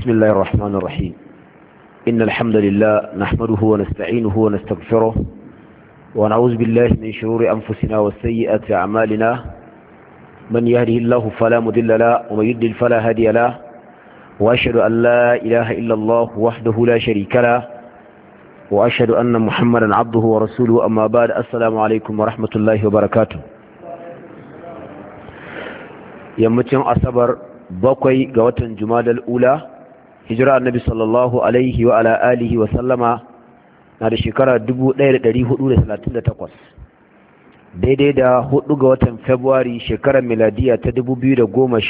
بسم الله الرحمن الرحيم إن الحمد لله نحمده ونستعينه ونستغفره ونعوذ بالله من شرور أنفسنا وسيئات أعمالنا من يهده الله فلا مضل له ومن يضلل فلا هادي له وأشهد أن لا إله إلا الله وحده لا شريك له وأشهد أن محمدا عبده ورسوله أما بعد السلام عليكم ورحمة الله وبركاته yammacin asabar bakwai ga watan jumadal ula hijira annabi sallallahu alaihi wa ala alihi wa sallama na da shekara 1438 daidai da 4 ga watan february shekarar miladiya ta 2017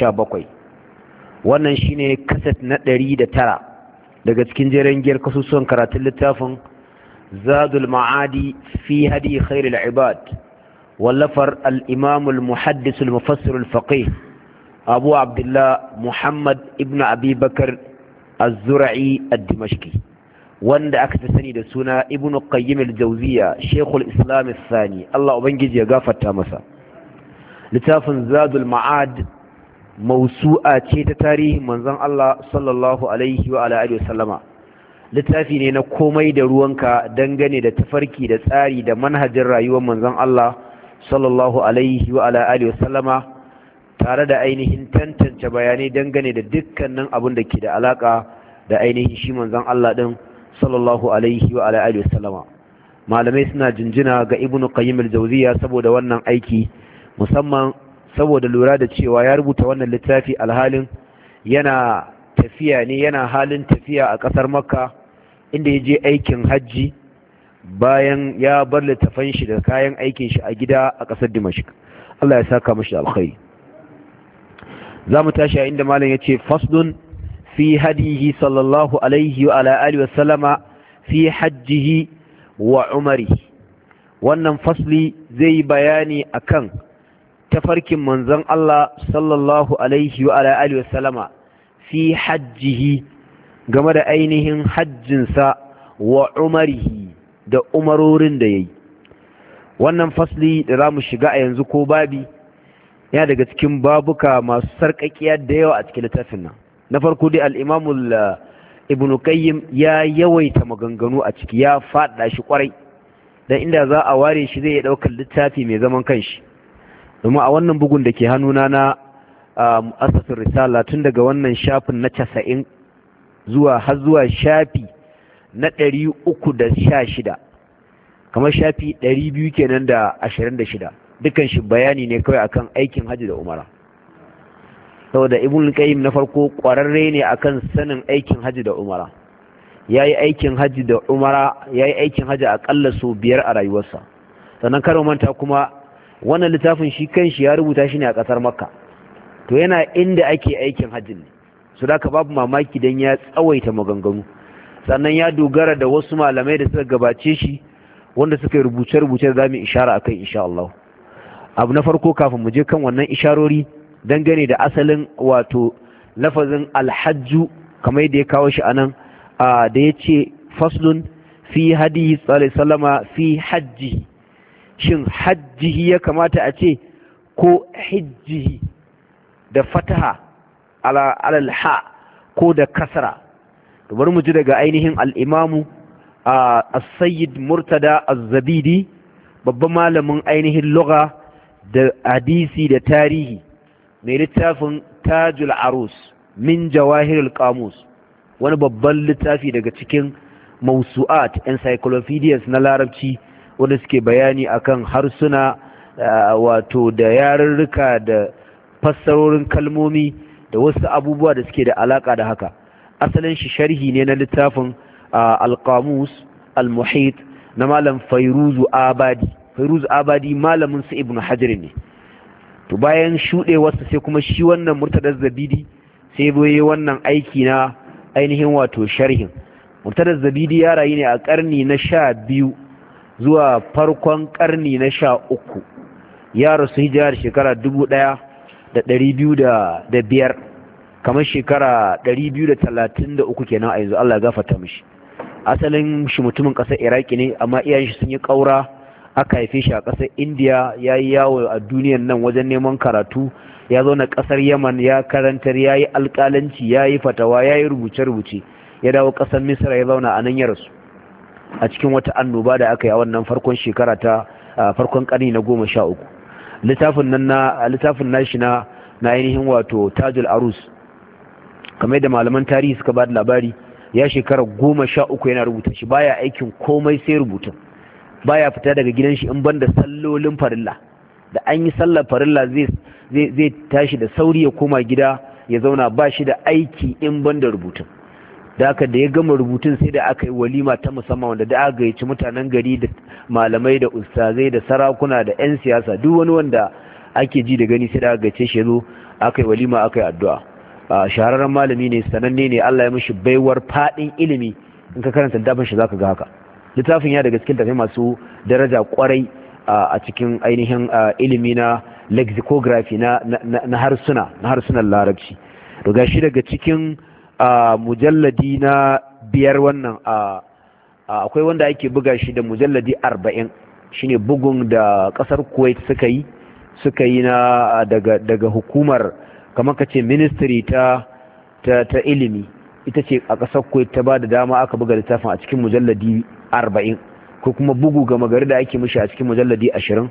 wannan shine kaset na 109 daga cikin jerin giyar kasusuwan karatun littafin zadul ma'adi fi hadi khairul ibad wallafar al-imam al-muhaddis al-mufassir al-faqih abu abdullah muhammad ibn abi bakar az-zura'i ad-dimashqi wanda aka ta sani da suna ibn qayyim al-jawziya shaykhul islam al-thani Allah ubangiji ya gafarta masa littafin zadul ma'ad mawsu'a ce ta tarihin manzon Allah sallallahu alaihi wa ala alihi wasallama littafi ne na komai da ruwanka dangane da tafarki da tsari da manhajin rayuwar manzon Allah sallallahu alaihi wa ala alihi wasallama tare da ainihin tantance bayanai dangane da dukkanin abin da ke da alaka da ainihin shi manzon Allah din sallallahu alaihi wa alihi wasallama malamai suna jinjina ga ibnu qayyim al-jawziya saboda wannan aiki musamman saboda lura da cewa ya rubuta wannan littafi alhalin yana halin tafiya a kasar makka inda ya je aikin hajji bayan ya bar littafan shi da kayan aikin shi a gida a kasar dimashq Allah ya saka mashi alkhairi za mu tashi a inda malam ya ce faslun fi hadihi sallallahu alaihi wa ala alihi wa sallama fi hajjihi wa umari wannan fasli zai yi bayani akan tafarkin manzon Allah sallallahu alaihi wa ala alihi wa sallama fi hajjihi game da ainihin hajjinsa wa umarihi da umarorin da yayi wannan fasli da za mu shiga a yanzu ko babi yana daga cikin babuka masu sarƙaƙiya da yawa a cikin littafin nan na farko dai al-imamul ibn qayyim ya yawaita maganganu a ciki ya faɗa shi kwarai dan inda za a ware shi zai ɗaukar littafi mai zaman kanshi domin a wannan bugun da ke hannuna na asasin risala tun daga wannan shafin na 90 har zuwa shafi na 316 kamar shafi 200 kenan da 26 dukan shi bayani ne kawai akan aikin hajji da umara saboda ibn qayyim na farko kwararre ne akan sanin aikin hajji da umara yayi aikin hajji da umara yayi aikin hajji akalla so 5 a rayuwarsa sannan karo manta kuma wannan littafin shi kanshi ya rubuta shi ne a kasar makka to yana inda ake aikin hajji ne so da babu mamaki dan ya tsawaita maganganu sannan ya dogara da wasu malamai da suka gabace shi wanda suka rubuce-rubuce da zamu ishara akai insha Allah abu na farko kafin mu je kan wannan isharori dangane da asalin wato lafazin alhajju kamar yadda ya kawo shi anan da ya ce faslun fi hadihi sallama fi hajjihi shin hajjihi ya kamata a ce ko hijjihi da fataha alal ha ko da kasra to bari mu ji daga ainihin al-imamu as-sayyid murtada az-zabidi babban malamin ainihin lugha da hadisi da tarihi mai littafin tajul arus min jawahirul qamus wani babban littafi daga cikin mawsu'at encyclopedias na larabci wanda suke bayani akan harsuna wato da yarurruka da fassarorin kalmomi da wasu abubuwa da suke da alaka da haka asalin shi sharhi ne na littafin al-qamus al-muhit na malam Fairuzu Abadi malamin su Ibn Hajar ne to bayan shuɗewarsa sai kuma shi wannan Murtada Zabidi sai boye wannan aiki na ainihin wato sharhin Murtada Zabidi ya rayu ne a karni na 12 zuwa farkon karni na 13 ya rasu hijirar shekara 1205 kamar shekara 233 kenan a yanzu Allah ya gafarta mishi asalin shi mutumin ƙasar Iraki ne amma iyayen shi sun yi ƙaura aka haife shi a ƙasar India, ya yi yawo a duniyan nan wajen neman karatu, ya zo na ƙasar Yaman ya karantar, ya yi alƙalanci, ya yi fatawa, ya yi rubuce-rubuce, ya dawo ƙasar Misra ya zauna a nan ya rasu a cikin wata annoba da aka yi a wannan farkon shekara ta farkon ƙarni na 13. littafin nashi na ainihin wato Tajul Arus, kamar da malaman tarihi suka ba da labari, ya shekara 13 yana rubuta shi, baya aikin komai sai rubutun, baya fita daga gidan shi in banda sallolin farilla. Da an yi sallar farilla zai tashi da sauri ya koma gida ya zauna, ba shi da aiki in banda rubutun. Da aka da ya gama rubutun sai da aka yi walima ta musamman wanda da aka gayyaci mutanen gari da malamai da ustazai da sarakuna da 'yan siyasa, duk wani wanda ake ji da gani sai da aka gayyace shi zo aka yi walima aka yi addu'a. Shahararren malami ne, sananne ne, Allah ya mishi baiwar fadin ilimi. In ka karanta littafin shi zaka ga haka. Littafin ya daga cikin tafai masu daraja kwarai a cikin ainihin ilimi na lexicography na harsunan larabci. To gashi daga cikin mujalladi na 5 wannan akwai wanda ake buga shi da mujalladi 40, shine bugun da kasar Kuwait suka yi na daga hukumar, kamar kace ministry ta ilimi, ita ce a kasar Kuwait ta ba da dama aka buga littafin a cikin mujalladi 40, ko kuma bugu gama gari da ake mishi a cikin mujalladi 20,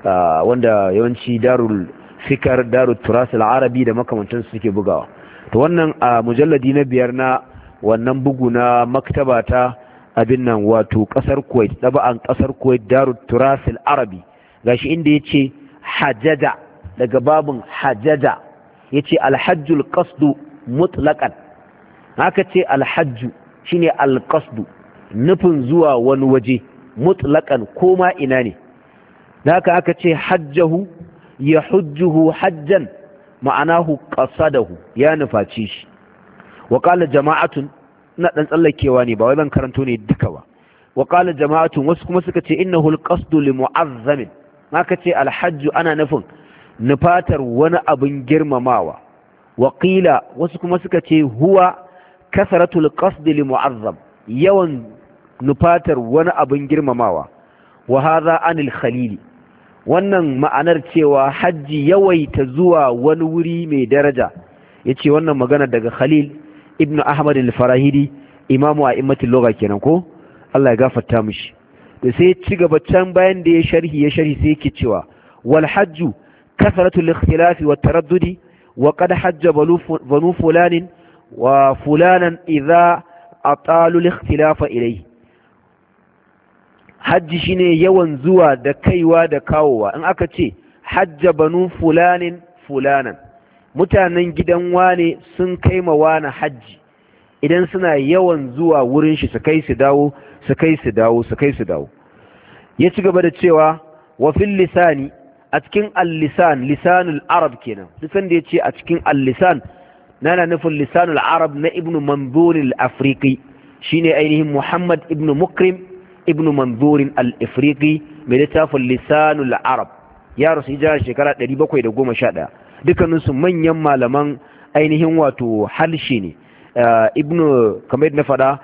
wanda yawanci darul fikar, darul turas al-arabi da makamantansu suke bugawa. To wannan mujalladi na 5 na wannan bugu na maktaba ta abin nan wato kasar Kuwait, daba'an kasar Kuwait, darul turas al-arabi, gashi inda yace hajaja, daga babun hajaja yace al-hajjul qasdu mutlaqan. haka ce al-hajju shine al-qasdu, nufin zuwa wani waje, mutlaqan koma ina ne. haka aka ce hajjahu ya hujjuhu hajjan, ma'anahu qasadahu, ya nufaci shi. wa qala jama'atun, ina dan tsallakewa ne ba wai zan karanto ne duka ba. wa qala jama'atun, wasu kuma suka ce innahu al-qasdu li mu'azzam. haka ce al-hajju ana nufin nufatar wani abin girmamawa. wa qila, wasu kuma suka ce huwa kasratul qasdi li mu'azzam, yawan nufatar wani abin girmamawa. wa hadha anil khalili, wannan ma'anar cewa hajji yawaita zuwa wani wuri mai daraja, yace wannan magana daga Khalil ibn Ahmad al-Farahidi, imamu a'immatul lugha kenan ko, Allah ya gafarta mishi. to sai ci gaba can bayan da ya sharhi sai yake cewa wal hajju kasratul ikhtilafi wat taraddudi wa qad hajja banu fulanin wa fulanan idza atalu al-ikhtilafa ilayhi. hajji shine yawan zuwa da kaiwa da kawowa. in aka ce hajja banu fulanin fulanan, mutanen gidan wane sun kai ma wane hajji, idan suna yawan zuwa wurin shi su kai su dawo, su kai su dawo, su kai su dawo. ya ci gaba da cewa wa fil lisani, a cikin al-lisan, lisanul arab kenan, lisan da ya ce a cikin al-lisan nana nufin lisanul arab na ibnu manzur al-afriqi, shine ainihin Muhammad ibnu Mukrim ibnu Manzur al-Afriqi, mai littafin lisanul arab, ya rasu hijira shekara 711. dukkaninsu manyan malaman ainihin wato harshe ne. ibnu kamar na fada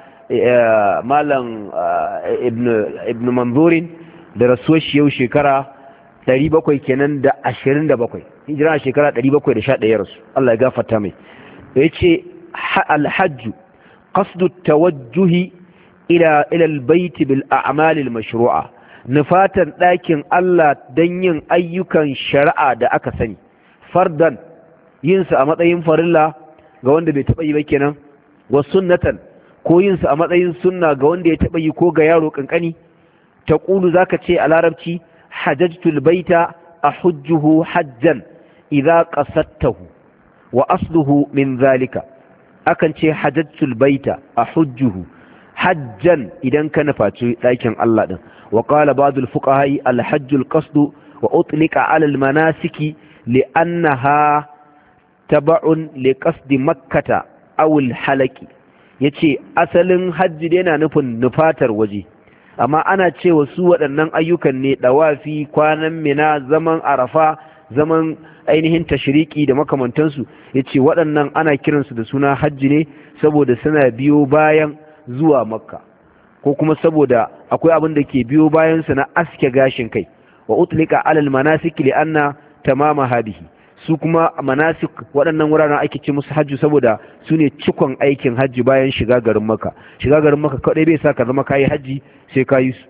malam ibnu Manzurin da rasuwar shi yau shekara 700 kenan da 27, hijira shekara 711 ya rasu, Allah ya gafarta mai. yace al-hajj qasdu tawajjuhi ila al-bayt bil a'mal al-mashru'a, nufatan dakin Allah dan yin ayyukan shari'a da aka sani, fardan yin su a matsayin farilla ga wanda bai taba yi ba kenan, wa sunnatan ko yin su a matsayin sunna ga wanda ya taba yi ko ga yaro kankani. taqulu zaka ce a larabci hajjtul baita ahujjuhu hajjan idza qasadtahu wa asluhu min zalika. akan ce hajjtul baita ahujjuhu hajjan idan ka nufaci ɗakin Allah din. wa qala ba'd al-fuqaha al-hajj al-qasd wa utlika 'ala al-manasiki li'annaha tab'un li qasd makkah aw al-halaqi. yace asalin hajji dai yana nufin nufatar waje, amma ana cewa su waɗannan ayyukan ne dawafi, kwanan mina, zaman arafa, zaman ainihin tashriki da makamantansu. yace waɗannan ana kiransu da suna hajji ne saboda suna biyo bayan zuwa makka. ko kuma saboda akwai abin da ke biyo bayan sa na aske gashin kai. Wa utlika alal manasik li anna tamama hadihi, su kuma manasik waɗannan wuraren ake ce musu hajji saboda su ne cikon aikin hajji bayan shiga garin Makka. Shiga garin Makka kadai bai sa ka zama kayi hajji sai kayi su.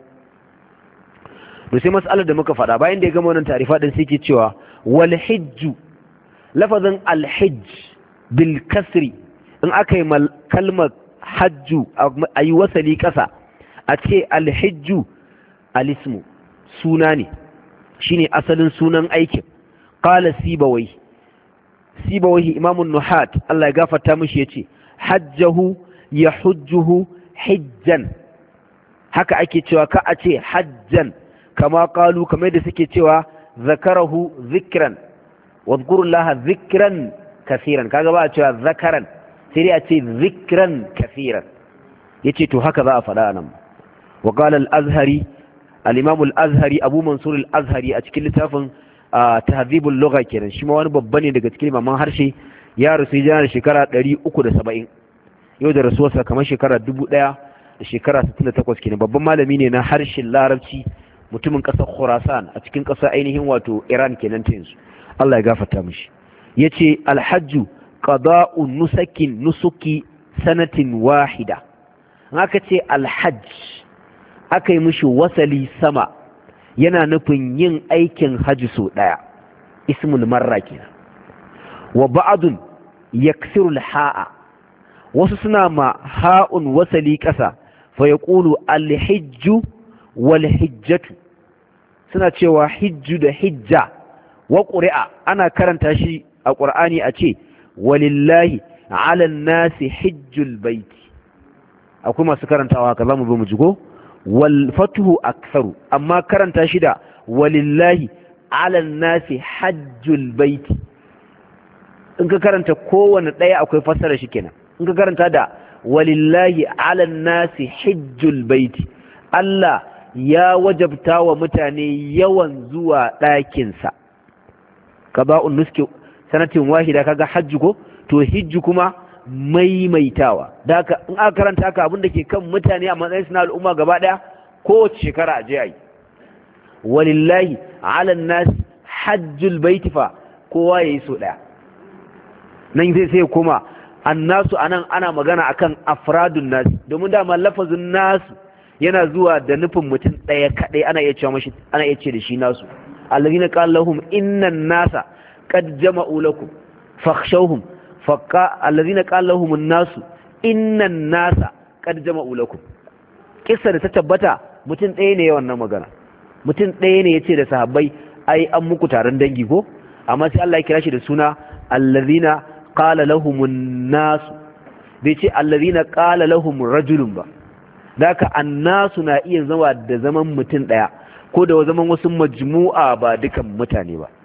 To sai mas'alar da muka faɗa bayan da ya gama wannan tarifa din sai ke cewa wal hijju, lafazin al hijj bil kasri in aka yi kalmar hajju a yi wasali ƙasa a ce al hijju al ismu suna ne, shine asalin sunan aikin. Qala Sibawai imamun nuhat Allah ya gafarta mishi yace hajjahu yahujjuhu hijjan, haka ake cewa ka a ce hajjan kama qalu kamar da suke cewa zakarahu zikran wadhkurullaha zikran kaseeran, kaga ba a cewa zakaran sai dai a ce zikran kaseeran. yace to haka za a faɗa nan. wa qala al-azhari al-imam al-azhari abu mansur al-azhari a cikin littafin tahdhibul lugha kenan, shi ma wani babba ne daga cikin imaman harshe, ya rasu yana da shekara 370, yau da rasuwarsa kamar shekara 1000 da shekara 68 kenan. babban malami ne na harshen larabci, mutumin ƙasar Khurasan a cikin ƙasar ainihin wato Iran kenan ta yanzu. Allah ya gafarta mishi. yace alhajju qada'u nusuki sanatin wahida. in aka ce alhajj aka yi mishi wasali sama yana nufin yin aikin haji so daya, ismul marra kenan. wa ba'dun yaksiru alha'a, wasu suna ma ha'un wasali ƙasa fa yaqulu alhijju wal hijjatu, suna cewa hijju da hijja. wa qur'a ana karanta shi a qur'ani a ce walillahi 'ala an-nasi hijjul baiti, akwai masu karantawa haka zamu bi mu jigo. wal fatuhu aktharu, amma karanta shi da walillahi 'ala an-nasi hajjul baiti, in ka karanta kowanne daya akwai fassara shi kenan. in ka karanta da walillahi 'ala an-nasi hajjul baiti, Allah ya wajabta wa mutane yawan zuwa ɗakinsa. qada'un nuski sanatin wahida, kaga hajji ko to hijji kuma maimaitawa. da haka in aka karanta haka abin da ke kan mutane a matsayin suna al'umma gaba daya kowace shekara a je ayi. walillahi 'ala an-nas hajjul baiti fa kowa yayi so daya. nan sai kuma annasu anan ana magana akan afradun nas, domin dama lafazin nasu yana zuwa da nufin mutum ɗaya kaɗai, ana iya ce da shi nasu. allazina qala lahum innan nasa qad jama'u lakum fakhshawhum allazina qala lahum an-nasu innan nasa qad jama'u lakum. kissa da ta tabbata mutum ɗaya ne wannan magana, mutum ɗaya ne yace da sahabbai ai an muku taron dangi ko, amma sai Allah ya kira shi da suna allazina qala lahum an-nasu, bai ce allazina qala lahum rajulun ba. daka annasu na iya zama da zaman mutum daya ko da zaman wasu majmu'a ba dukan mutane ba.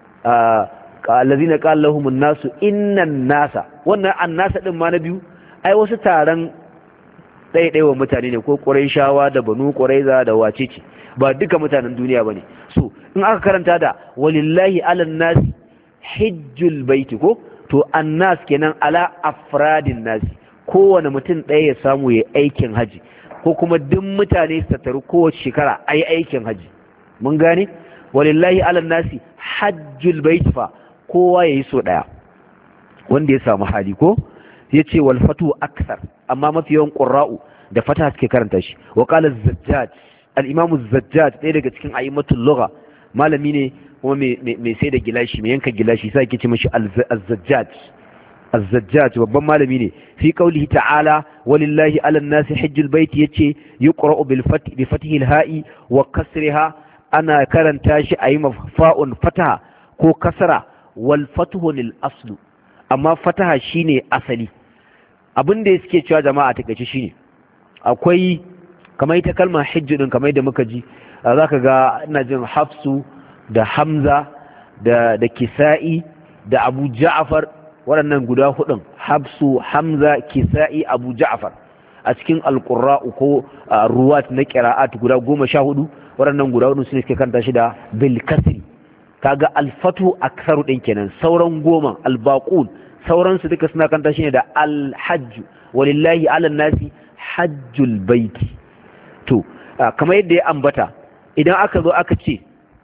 allazina qala lahum an-nasu innan nasa, wannan annasa din ma na biyu ai wasu taron ɗaiɗaiwa mutane ne, ko Qurayshawa da Banu Qurayza da wacece, ba duka mutanen duniya bane. so in aka karanta da walillahi 'alan nasi hijjul baiti ko, to annas kenan ala afradin nasi, kowane mutum ɗaya ya samu ya aikin haji, ko kuma duk mutane su tattaru kowace shekara a yi aikin haji. mun gane walillahi 'alan nasi hajjul bait fa kowa ya yi so ɗaya wanda ya samu hali ko. ya ce wal fatu aksar, amma mafi yawan ƙurra'u da fata suke karanta shi. wa qala az-zajjaj, al-imam az-zajjaj ɗaya daga cikin a'immatul lugha, malami ne kuma mai sai da gilashi, mai yanka gilashi, sai ake ce mishi az-zajjaj. az-zajjaj babban malami ne. fi qawlihi ta'ala walillahi 'alan nasi hajjul bait, yace yuqra'u bil fathi bi fathi al-ha'i wa kasriha, ana karanta shi ayi mafa'un fataha ko kasra, wal fathu lil aslu, amma fataha shine asali. abin da suke cewa jama'a takeice shine akwai kamar ita kalmar hajju din, kamar da muka ji zaka ga ina jin Hafsu da Hamza da Kisa'i da Abu Ja'far, waɗannan guda hudun Hafsu, Hamza, Kisa'i, Abu Ja'far a cikin alqurra'u ko ruwat na qira'at guda 14, waɗannan guda hudun sune suke kanta shi da bil kasri. kaga al-fatu aktharu din kenan, sauran goma al-baqun sauransu duka suna kanta shi ne da al-hajj, walillahi 'alan nasi hajjul baiti. to kamar yadda ya ambata idan aka zo aka ce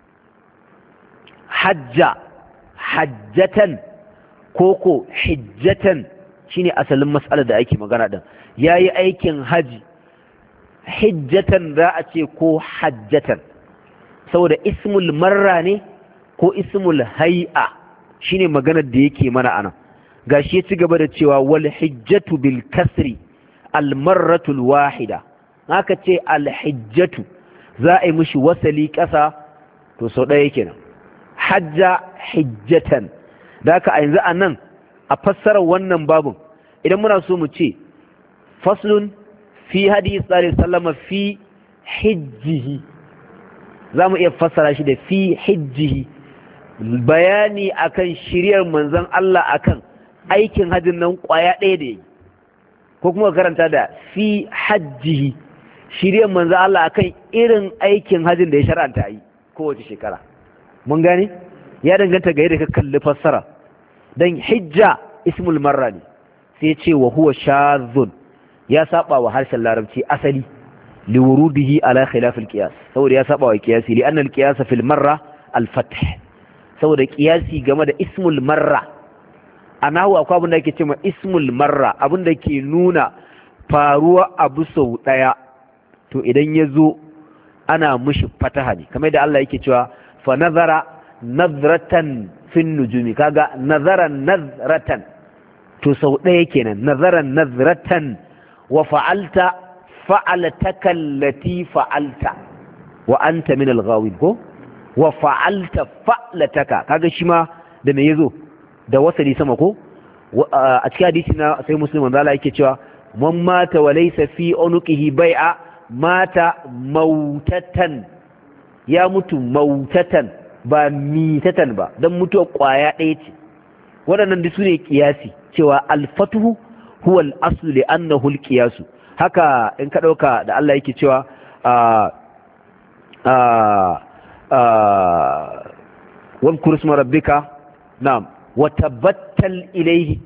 hajja hajjatan koko hijjatan shine asalin mas'alar da ake magana din yayi aikin haji hijjatan za a ce ko hajjatan saboda ismul marra ne ko ismul hay'a shine maganar da yake mana anan gashi ya ci gaba da cewa wal hijjatu bil kasri al marratu al wahida haka ce al hijjatu za a yi mishi wasali kasa to sau ɗaya kenan hajja hijjatan da haka a yanzu anan a fassarar wannan babun idan muna so mu ce faslun fi hadisi sallallahu alaihi wasallam fi hijjihi za mu iya fassara shi da fi hijjihi bayani akan shiriyar manzon Allah akan aikin hajjin nan kwaya ɗaya da yi ko kuma karanta da fi hajjihi shiriyar manzon Allah akan irin aikin hajjin da ya shar'anta yi kowace shekara mun gane ya danganta ga yadda ka kalli fassara dan hijja ismul marra ne sai ce wa huwa shadhun ya saba wa harshen larabci asali liwurudihi ala khilaf alqiyas saboda ya saba wa qiyasi li anna alqiyas fil marra alfath saboda qiyasi game da ismul marra anahu akwai abin da yake cewa ismul marra abin da ke nuna faruwa abu sau daya to idan yazo ana mushi fataha ne kamar da Allah yake cewa fa nazara nazratan fin nujumi kaga nazaran nazratan to sau daya kenan nazaran nazratan wa fa'alta fa'alataka allati fa'alta wa anta min al-ghawin ko wa fa'alta fa'alataka kaga shi ma da me yazo da wasali sama ko a cikin hadisi na sai muslim manzo Allah yake cewa man mata wa laysa fi unuqihi bai'a mata mautatan ya mutu mautatan ba mitatan ba dan mutuwa kwaya ɗaya ce waɗannan duk sune kiyasi cewa al-fathu huwa al-aslu li annahu al-qiyas haka in ka dauka da Allah yake cewa wadhkur isma rabbika na'am wa tabattal ilayhi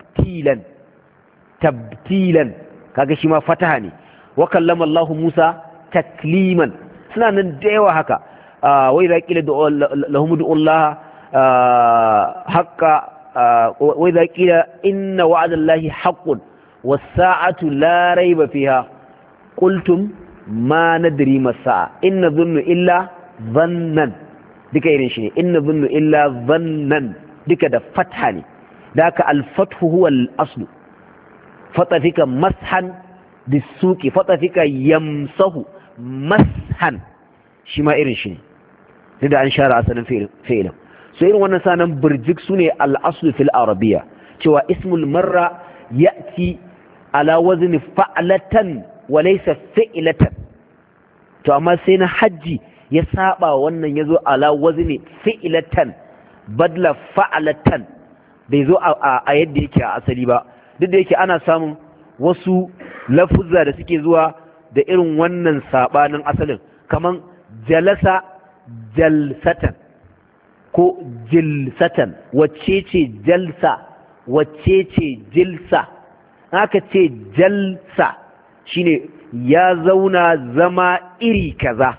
tabtilan kaga shi ma fataha ne wa kallama Allah Musa takliman suna nan da yawa haka wa idza qila lahum ud'u Allah haqqa وإذا قيل إن وعد الله حق والساعة لا ريب فيها قلتم ما ندري ما الساعة إن نظن إلا ظنا ديك إيرين إن نظن إلا ظنا ديك ده فتحني ذاك الفتح هو الأصل فتفك مسحا بالسوق فتفك يمسه مسحا شما إيرين شيء ده أن شارع أصلا فعلا so irin wannan sanan burjik sune al-aslu fil arabiyya cewa ismul marra ya'ti ala wazn fa'latan wa laysa fi'latan to amma sai na haji ya saba wannan yazo ala wazn fi'latan badla fa'latan bai zo a yadda yake a asali ba duk da yake ana samun wasu lafuzza da suke zuwa da irin wannan sabanin asalin kaman jalasa jalsatan ko jilsatan wacce ce jalsa wacce ce jilsa haka ce jalsa shine ya zauna zama iri kaza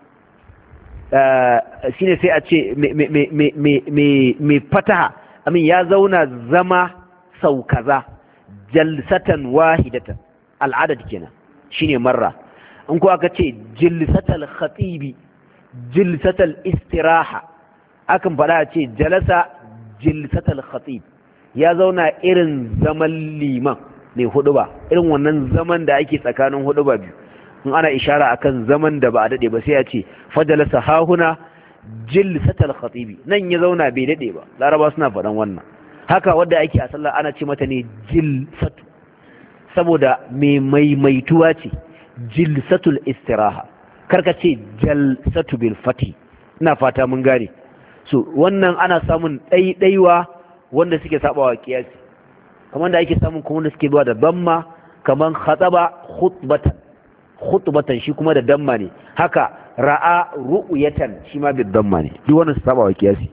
shine sai a ce me fataha amin ya zauna zama sau kaza jalsatan wahidatan al'adad kenan shine marra in ko aka ce jilsatal khatibi jilsatal istiraha akan faɗa a ce jalasa jilsatal khatib ya zauna irin zaman liman ne huduba irin wannan zaman da ake tsakanin huduba biyu in ana ishara akan zaman da ba a dade ba sai a ce fajalasa hahuna jilsatal khatibi nan ya zauna bai dade ba laraba suna faɗan wannan haka wanda ake a sallah ana ce mata ne jilsatu saboda mai maimaituwa ce jilsatul istiraha karka ce jalsatu bil fati ina fata mun gane so wannan ana samun ɗaiɗaiwa wanda suke sabawa kiyasi kamar da ake samun kuma wanda suke zuwa da damma kamar khataba khutbatan shi kuma da damma ne haka ra'a ru'yatan shi ma bi damma ne duk wannan su sabawa kiyasi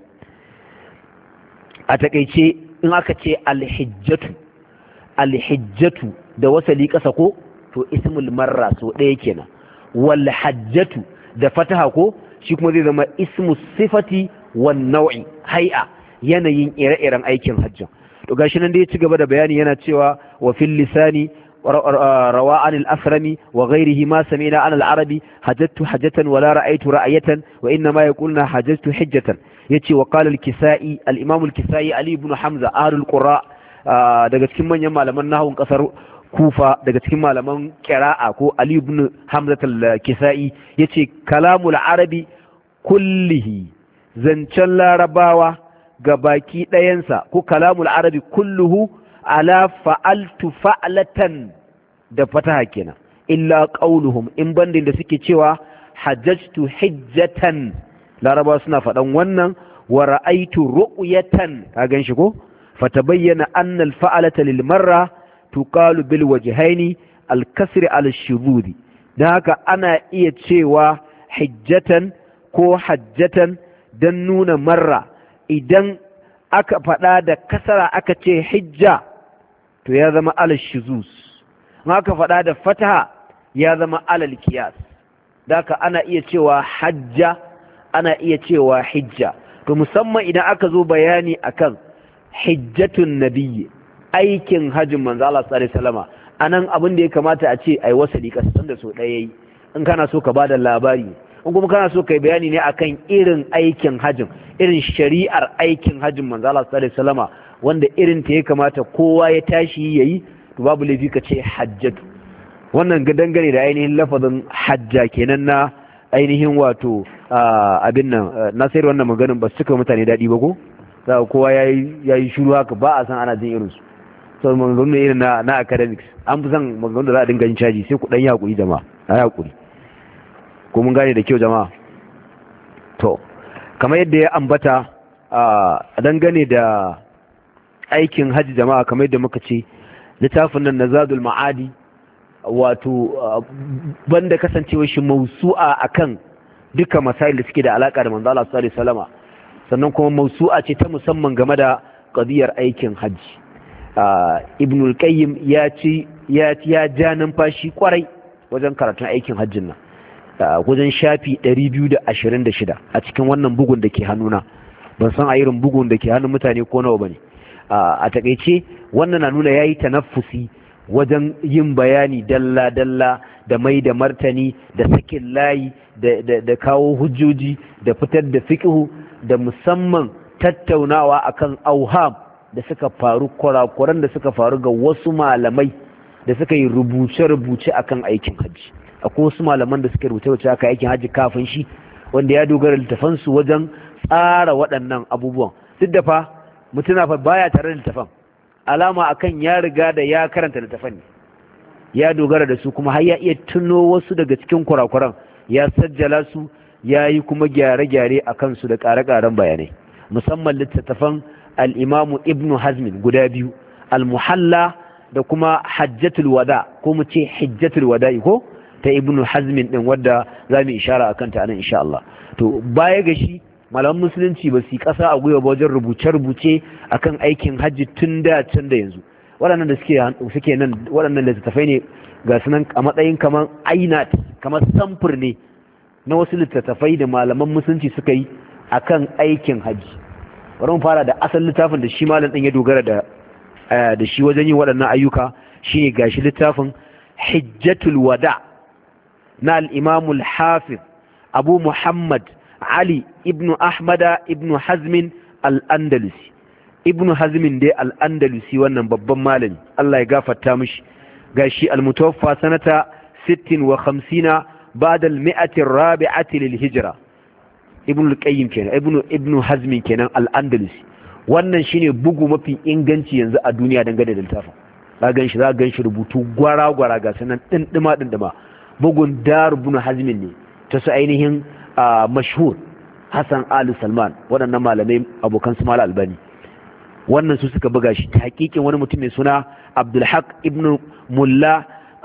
a takeice in aka ce alhijjatu da wasali kasa ko to ismul marra so ɗaya kenan wal hajjatu da fataha ko shi kuma zai zama ismu sifati wan nau'i hay'a yanayin ire-iren aikin hajjin. To gashi nan da ya ci gaba da bayani yana cewa wa fil lisani rawa anil asrami wa ghairihi ma sami'na anil arabi hajjatu hajjatan wala ra'aytu ra'ayatan wa inna ma yaquluna hajjatu hajjatan. Yace wa qala al-kisai al-imam al-kisai ali ibn hamza ahlul qurra daga cikin manyan malaman nahwun kasar kufa daga cikin malaman qira'a ko ali ibn hamza al-kisai yace kalamul arabi kullihi zancen larabawa ga baki ɗayansa ko kalamul arabi kulluhu ala fa'altu fa'latan da fataha kenan illa qauluhum in bandin da suke cewa hajjatu hijjatan laraba suna faɗan wannan wa ra'aytu ru'yatan ka ganshi ko fatabayyana anna al-fa'lata lil marra tuqalu bil wajhaini al-kasr ala ash-shudud dan haka ana iya cewa hijjatan ko hajjatan dan nuna marra idan aka faɗa da kasara aka ce hijja to ya zama alal shuzuz aka faɗa da fataha ya zama alal kiyas daka ana iya cewa hajja ana iya cewa hijja to musamman idan aka zo bayani akan hijjatun nabiyyi aikin hajjin manzo Allah sallallahu alaihi wasallama anan abin da ya kamata a ce ai wasali kasan da so ɗaya yayi in kana so ka bada labari in kuma kana so kai bayani ne akan irin aikin hajjin irin shari'ar aikin hajjin manzo Allah sallallahu alaihi wasallama wanda irin ta ya kamata kowa ya tashi yayi to babu laifi ka ce hajjatu wannan ga dangane da ainihin lafazin hajja kenan na ainihin wato abin nan na sayar wannan maganin ba su cika mutane daɗi ba ko za kowa yayi shiru haka ba a san ana jin irin su so maganganun irin na academics an fi son maganganun da za a dinga yin caji sai ku dan yi hakuri jama'a ayi hakuri ko mun gane da kyau jama'a to kamar yadda ya ambata a dangane da aikin hajji jama'a kamar yadda muka ce littafin nan na zadul ma'adi wato banda kasancewa shi mausu'a akan duka masail da suke da alaka da manzo Allah sallallahu alaihi wasallama sannan kuma mausu'a ce ta musamman game da qadiyar aikin hajji ibn al-qayyim ya ja numfashi kwarai wajen karatun aikin hajjin nan wajen shafi 226 a cikin wannan bugun da ke hannuna ban san a irin bugun da ke hannun mutane ko nawa bane a takeice wannan na nuna yayi tanaffusi wajen yin bayani dalla-dalla da mai da martani da sakin layi da kawo hujjoji da fitar da fiqhu da musamman tattaunawa akan auham da suka faru kurakuran da suka faru ga wasu malamai da suka yi rubuce-rubuce akan aikin hajji akwai wasu malaman da suka rubuce akan aikin hajji kafin shi wanda ya dogara littafansu wajen tsara waɗannan abubuwan duk da fa mutuna fa baya tare da littafan alama akan ya riga da ya karanta littafan ne ya dogara da su kuma har ya iya tuno wasu daga cikin kurakuran ya sajjala su ya yi kuma gyare-gyare a kansu da ƙare-ƙaren bayanai musamman littattafan al'imamu ibnu hazmin guda biyu al-muhalla da kuma hajjatul wada ko mu ce hajjatul wada ko ta ibnu hazmin din wadda za mu ishara a kanta anan insha Allah to baya ga shi malaman musulunci ba su yi ƙasa a gwiwa ba wajen rubuce-rubuce akan aikin hajji tun da can da yanzu waɗannan da suke nan waɗannan littattafai ne ga su nan a matsayin kamar ainat kamar samfur ne na wasu littattafai da malaman musulunci suka yi akan aikin hajji bari mu fara da asalin littafin da shi malam ɗin ya dogara da shi wajen yin waɗannan ayyuka shine gashi littafin hijjatul wada na al-imam al-hafiz abu muhammad Ali ibn Ahmada ibn Hazmin al-Andalusi ibn Hazmin dai al-Andalusi wannan babban malami Allah ya gafarta mishi gashi al-mutawaffa sanata 56 ba'da al-mi'ati ar-rabi'ati lil-hijra ibn al-Qayyim kenan ibn Hazmin kenan al-Andalusi wannan shine bugu mafi inganci yanzu a duniya dangane da littafin za ganshi rubutu gwara-gwara ga sanan dindima bugun Dar ibn Hazmin ne ta su ainihin mashhur Hassan Ali Salman waɗannan malamai abokan su Malam Albani wannan su suka buga shi ta hakikin wani mutum mai suna Abdul Haq ibn Mulla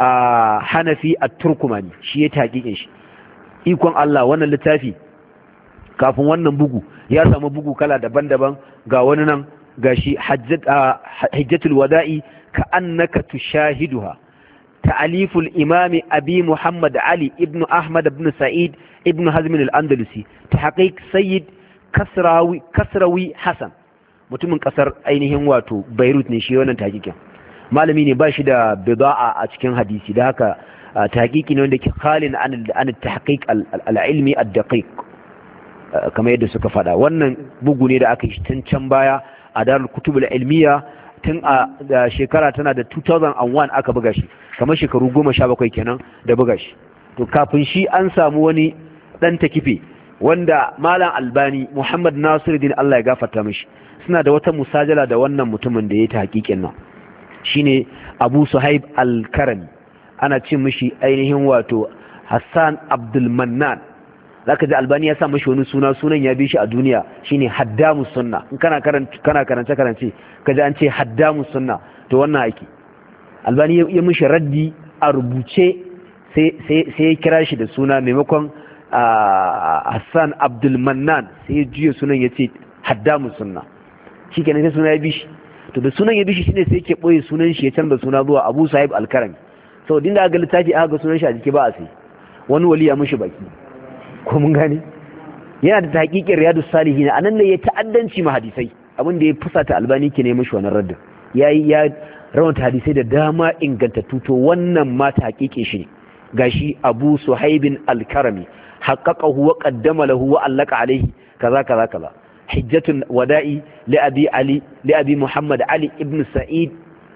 Hanafi at-Turkumani shi ya ta hakikin shi ikon Allah wannan littafi kafin wannan bugu ya samu bugu kala daban-daban ga wani nan gashi hajjatul wada'i ka annaka tushahiduha ta'aliful imami abi muhammad ali ibn ahmad ibn sa'id ibn hazm al-andalusi tahqiq sayyid kasrawi hasan mutumin kasar ainihin wato beirut ne shi wannan tahqiqin malami ne ba shi da bida'a a cikin hadisi da haka tahqiqi ne wanda ke khalin an tahqiq al-ilmi ad-daqiq kamar yadda suka faɗa. Wannan bugu ne da aka yi tun can baya a darul kutub al-ilmiya tun a shekara tana da 2001 aka buga shi, kamar shekaru 17 kenan da buga shi. To kafin shi an samu wani dan takife wanda malam albani muhammad nasiruddin Allah ya gafarta mishi suna da wata musajala da wannan mutumin da ya ta hakikin nan shine abu suhaib al-karami, ana ce mishi ainihin wato hassan abdul mannan. zaka ji albani ya sa mishi wani sunan ya bi shi a duniya shine haddamus sunna. in kana karance kaji an ce haddamus sunna to wannan ake. albani ya mishi raddi a rubuce sai ya kira shi da suna maimakon hassan abdul mannan sai ya juya sunan ya ce haddamus sunna. shikenan sai suna ya bi shi, to da sunan ya bi shi shine sai yake boye sunan shi ya canza suna zuwa abu sahib al-karami. sau dinda aka ga littafi aka ga sunan shi a jiki ba a sai wani wali ya mishi baki ko mun gane. yana da tahqiqin riyadus salihin anan ne ya ta'addanci ma hadisai, abin da ya fusata albani ke ne mishi wannan raddin. ya rawanta hadisai da dama ingantattu, to wannan ma tahqiqin shi ne. gashi abu suhaibin al-karami haqqaqahu wa qaddama lahu wa allaka alayhi kaza kaza kaza. hijjatun wada'i li abi muhammad ali ibn sa'id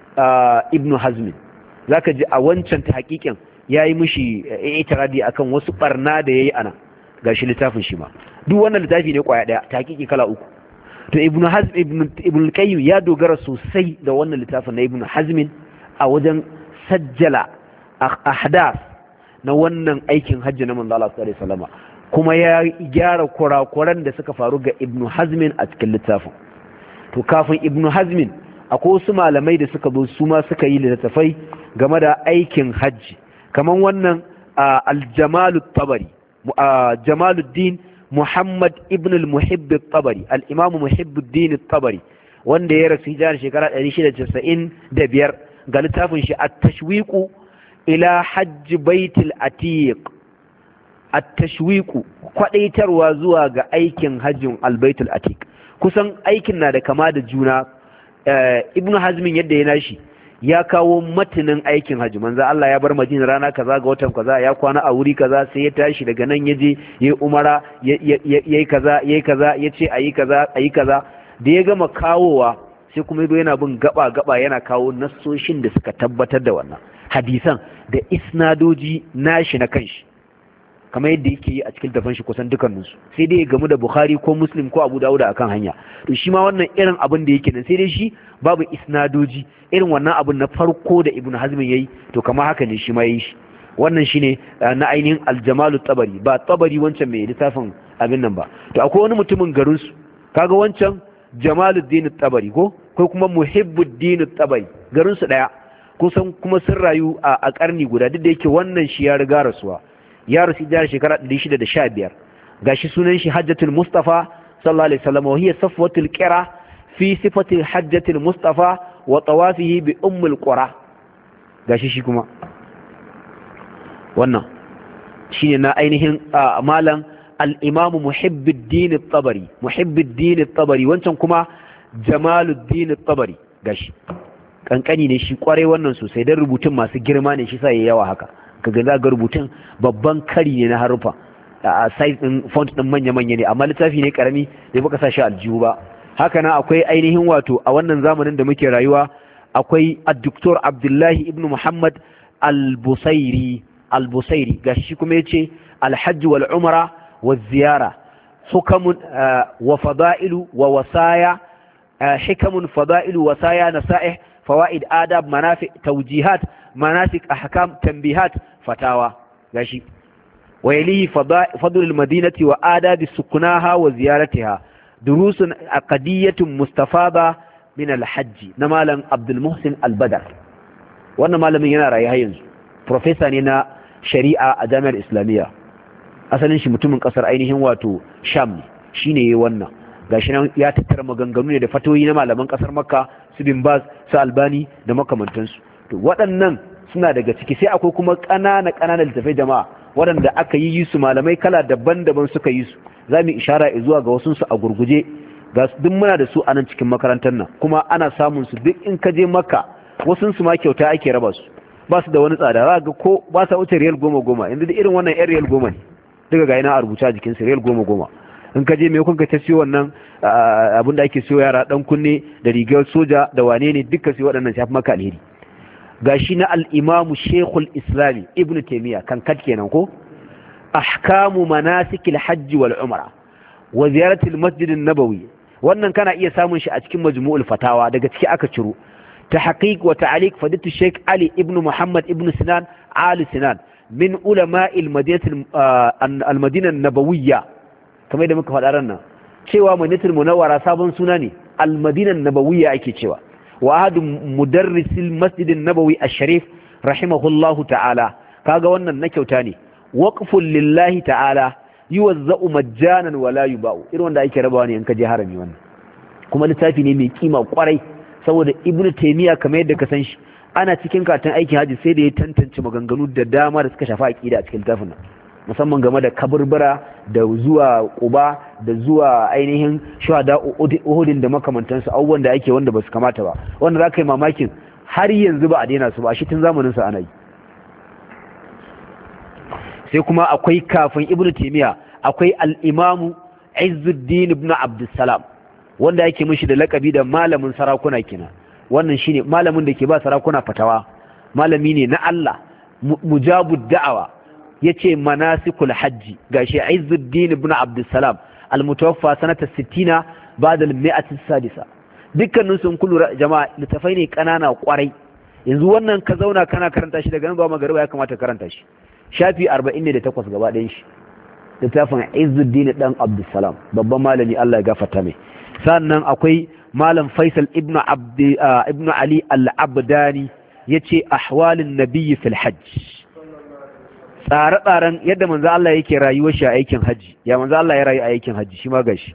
ibn hazm. zaka ji a wancan tahqiqin yayi mishi itiradi akan wasu barna da yayi ana. gashi littafin shi ma duk wannan littafi ne kwaya daya tahqiqi kala uku. to ibn hazm ibn qayyim ya dogara sosai da wannan littafin na ibn hazm a wajen sajjala ahdath na wannan aikin hajji na manzo Allah sallallahu alaihi wasallam, kuma ya gyara kurakuran da suka faru ga ibn hazm a cikin littafin. to kafin ibn hazm akwai wasu malamai da suka zo su ma suka yi littafai game da aikin hajji, kaman wannan al-jamalut tabari Jamaluddin Muhammad ibn al-Muhibb al-Tabari, al-Imam Muhibbuddin al-Tabari, wanda ya rasu hijira shekara 695, ga littafin shi at-Tashwiq ila Hajj Baitul Atiq. At-Tashwiq kwadaitarwa zuwa ga aikin hajjin al-Baitul Atiq. kusan aikin na da kama da juna. Ibn Hazm yadda ya nashi ya kawo matanin aikin hajji, manzo Allah ya bar Madina rana kaza ga watan kaza, ya kwana a wuri kaza, sai ya tashi daga nan yaje yayi umara yayi kaza yace ayi kaza da ya gama kawowa sai kuma yazo yana bin gaba yana kawo nassoshin da suka tabbatar da wannan hadisan da isnadoji nashi na kanshi kamar yadda yake yi a cikin tafan shi kusan dukanninsu, sai dai ya gamu da Bukhari ko Muslim ko Abu Dawud akan hanya. to shi ma wannan irin abin da yake nan, sai dai shi babu isnadoji irin wannan abin na farko da Ibn Hazm yayi, to kamar haka ne shi ma yayi shi. wannan shine na ainihin al-Jamalut Tabari, ba Tabari wancan mai littafin abin nan ba. to akwai wani mutumin garin su, kaga wancan Jamaluddin Tabari ko kuma Muhibbuddin Tabari, garin su daya kusan, kuma sun rayu a karni guda, duk da yake wannan shi ya riga rasuwa, ya rasu da shekara 615. gashi sunan shi Hajjatul Mustafa sallallahu alaihi wasallam, wa hiya safwatul qira fi sifati Hajjatul Mustafa wa tawafihi bi ummul qura. gashi shi kuma wannan shine na ainihin malam al-Imam Muhibbuddin al-Tabari, wancan kuma Jamaluddin al-Tabari. gashi kankani ne shi kwarai wannan sosai, dan rubutun masu girma ne shi sa yayi yawa haka. kaga za ga rubutun babban kari ne na harufa, a size din font din manya-manya ne, amma littafi ne karami da baka sa shi aljihu ba. haka nan akwai ainihin wato a wannan zamanin da muke rayuwa akwai ad-Doktor Abdullahi ibn Muhammad al-Busairi gashi kuma yace al-Hajj wal Umra waz Ziyara hukamun wa fada'ilu wa wasaya, hikamun fada'ilu wasaya nasaih fawaid adab manafi tawjihat manasik ahkam tanbihat fatawa. gashi ويليه فضل المدينة وآداب سكناها وزيارتها دروس عقدية مستفاضة من الحج نمالا عبد المحسن البدر. وانا مالا من ينارا يهينز بروفيسور نينا شريعة الجامعة الإسلامية asalin shi mutumin kasar ainihin wato Sham shine wannan. gashi nan ya tattara maganganu ne da fatoyi na malaman kasar Makka, su Bin Baz, su Albani da makamantansu. to waɗannan suna daga ciki. Sai akwai kuma ƙananan littafai jama'a waɗanda aka yi su malamai kala daban-daban suka yi su, za mu ishara zuwa ga wasu su a gurguje. Ga duk muna da su a nan cikin makarantar nan, kuma ana samun su duk in ka je Makka, wasu su ma kyauta ake raba su, ba su da wani tsada, za ga ko ba sa wuce riyal 10 yanzu da irin wannan yan riyal 10 ne daga ga ina a rubuta jikin su riyal 10. In ka je me kun ka ta siyo wannan abin da ake siyo yara dan kunne da rigar soja da wane ne duka siyo waɗannan shafi maka alheri. Gashi na al-Imam Sheikhul Islam Ibn Taymiyyah kan kat kenan ko ahkamu manasikil hajj wal umra wa ziyaratil masjid an-nabawi. wannan kana iya samun shi a cikin majmu'ul fatawa, daga ciki aka ciro. tahqiq wa ta'liq fadilatu Sheikh Ali ibn Muhammad ibn Sinan Ali Sinan min ulama'il al-Madinah an-Nabawiyya, kamar da muka faɗa ran cewa Madinatul Munawwara sabon suna ne, al-Madinah an-Nabawiyya ake cewa. wa ahadu mudarrisil masjid an-nabawi ash-sharif rahimahullahu ta'ala, kaga wannan na kyauta ne. waqfun lillahi ta'ala yuwazza'u majjanan wala yuba'u, irin wanda ake rabawa ne in ka je harami. wannan kuma littafi ne mai kima kwarai, saboda Ibn Taymiyyah kamar yadda ka san shi ana cikin karatun aikin haji sai da ya tantance maganganu da dama da suka shafi aqida a cikin littafin nan, musamman game da kaburbura da zuwa Quba da zuwa ainihin shuhada Uhud da makamantansu, abubuwan da ake wanda ba su kamata ba, wanda za ka yi mamakin har yanzu ba a daina su ba, shi tun zamanin sa ana yi. sai kuma akwai kafin Ibn Taymiyyah akwai al-Imam Izzuddin ibn Abdussalam, wanda yake mishi da lakabi da malamin sarakuna kenan. wannan shine malamin da ke ba sarakuna fatawa, malami ne na Allah, mujabud da'awa. yace manasikul hajji, gashi Izzuddin ibn Abdussalam al-mutawaffa sanata 60 ba'da al-mi'ati as-sadisa. dukkanin sun kullu jama'a littafai ne kanana kwarai. yanzu wannan ka zauna kana karanta shi daga nan zuwa magariba ya kamata karanta shi, shafi 48 gaba ɗayan shi, littafin Izzuddin dan Abdussalam, babban malami, Allah ya gafarta mai. sannan akwai malam Faisal ibn Ali al-Abdani, yace ahwalin nabiyyi fil hajj, tsare-tsaren yadda manzo Allah yake rayuwar shi a aikin haji, ya manzo Allah ya rayu a aikin haji, shi ma gashi.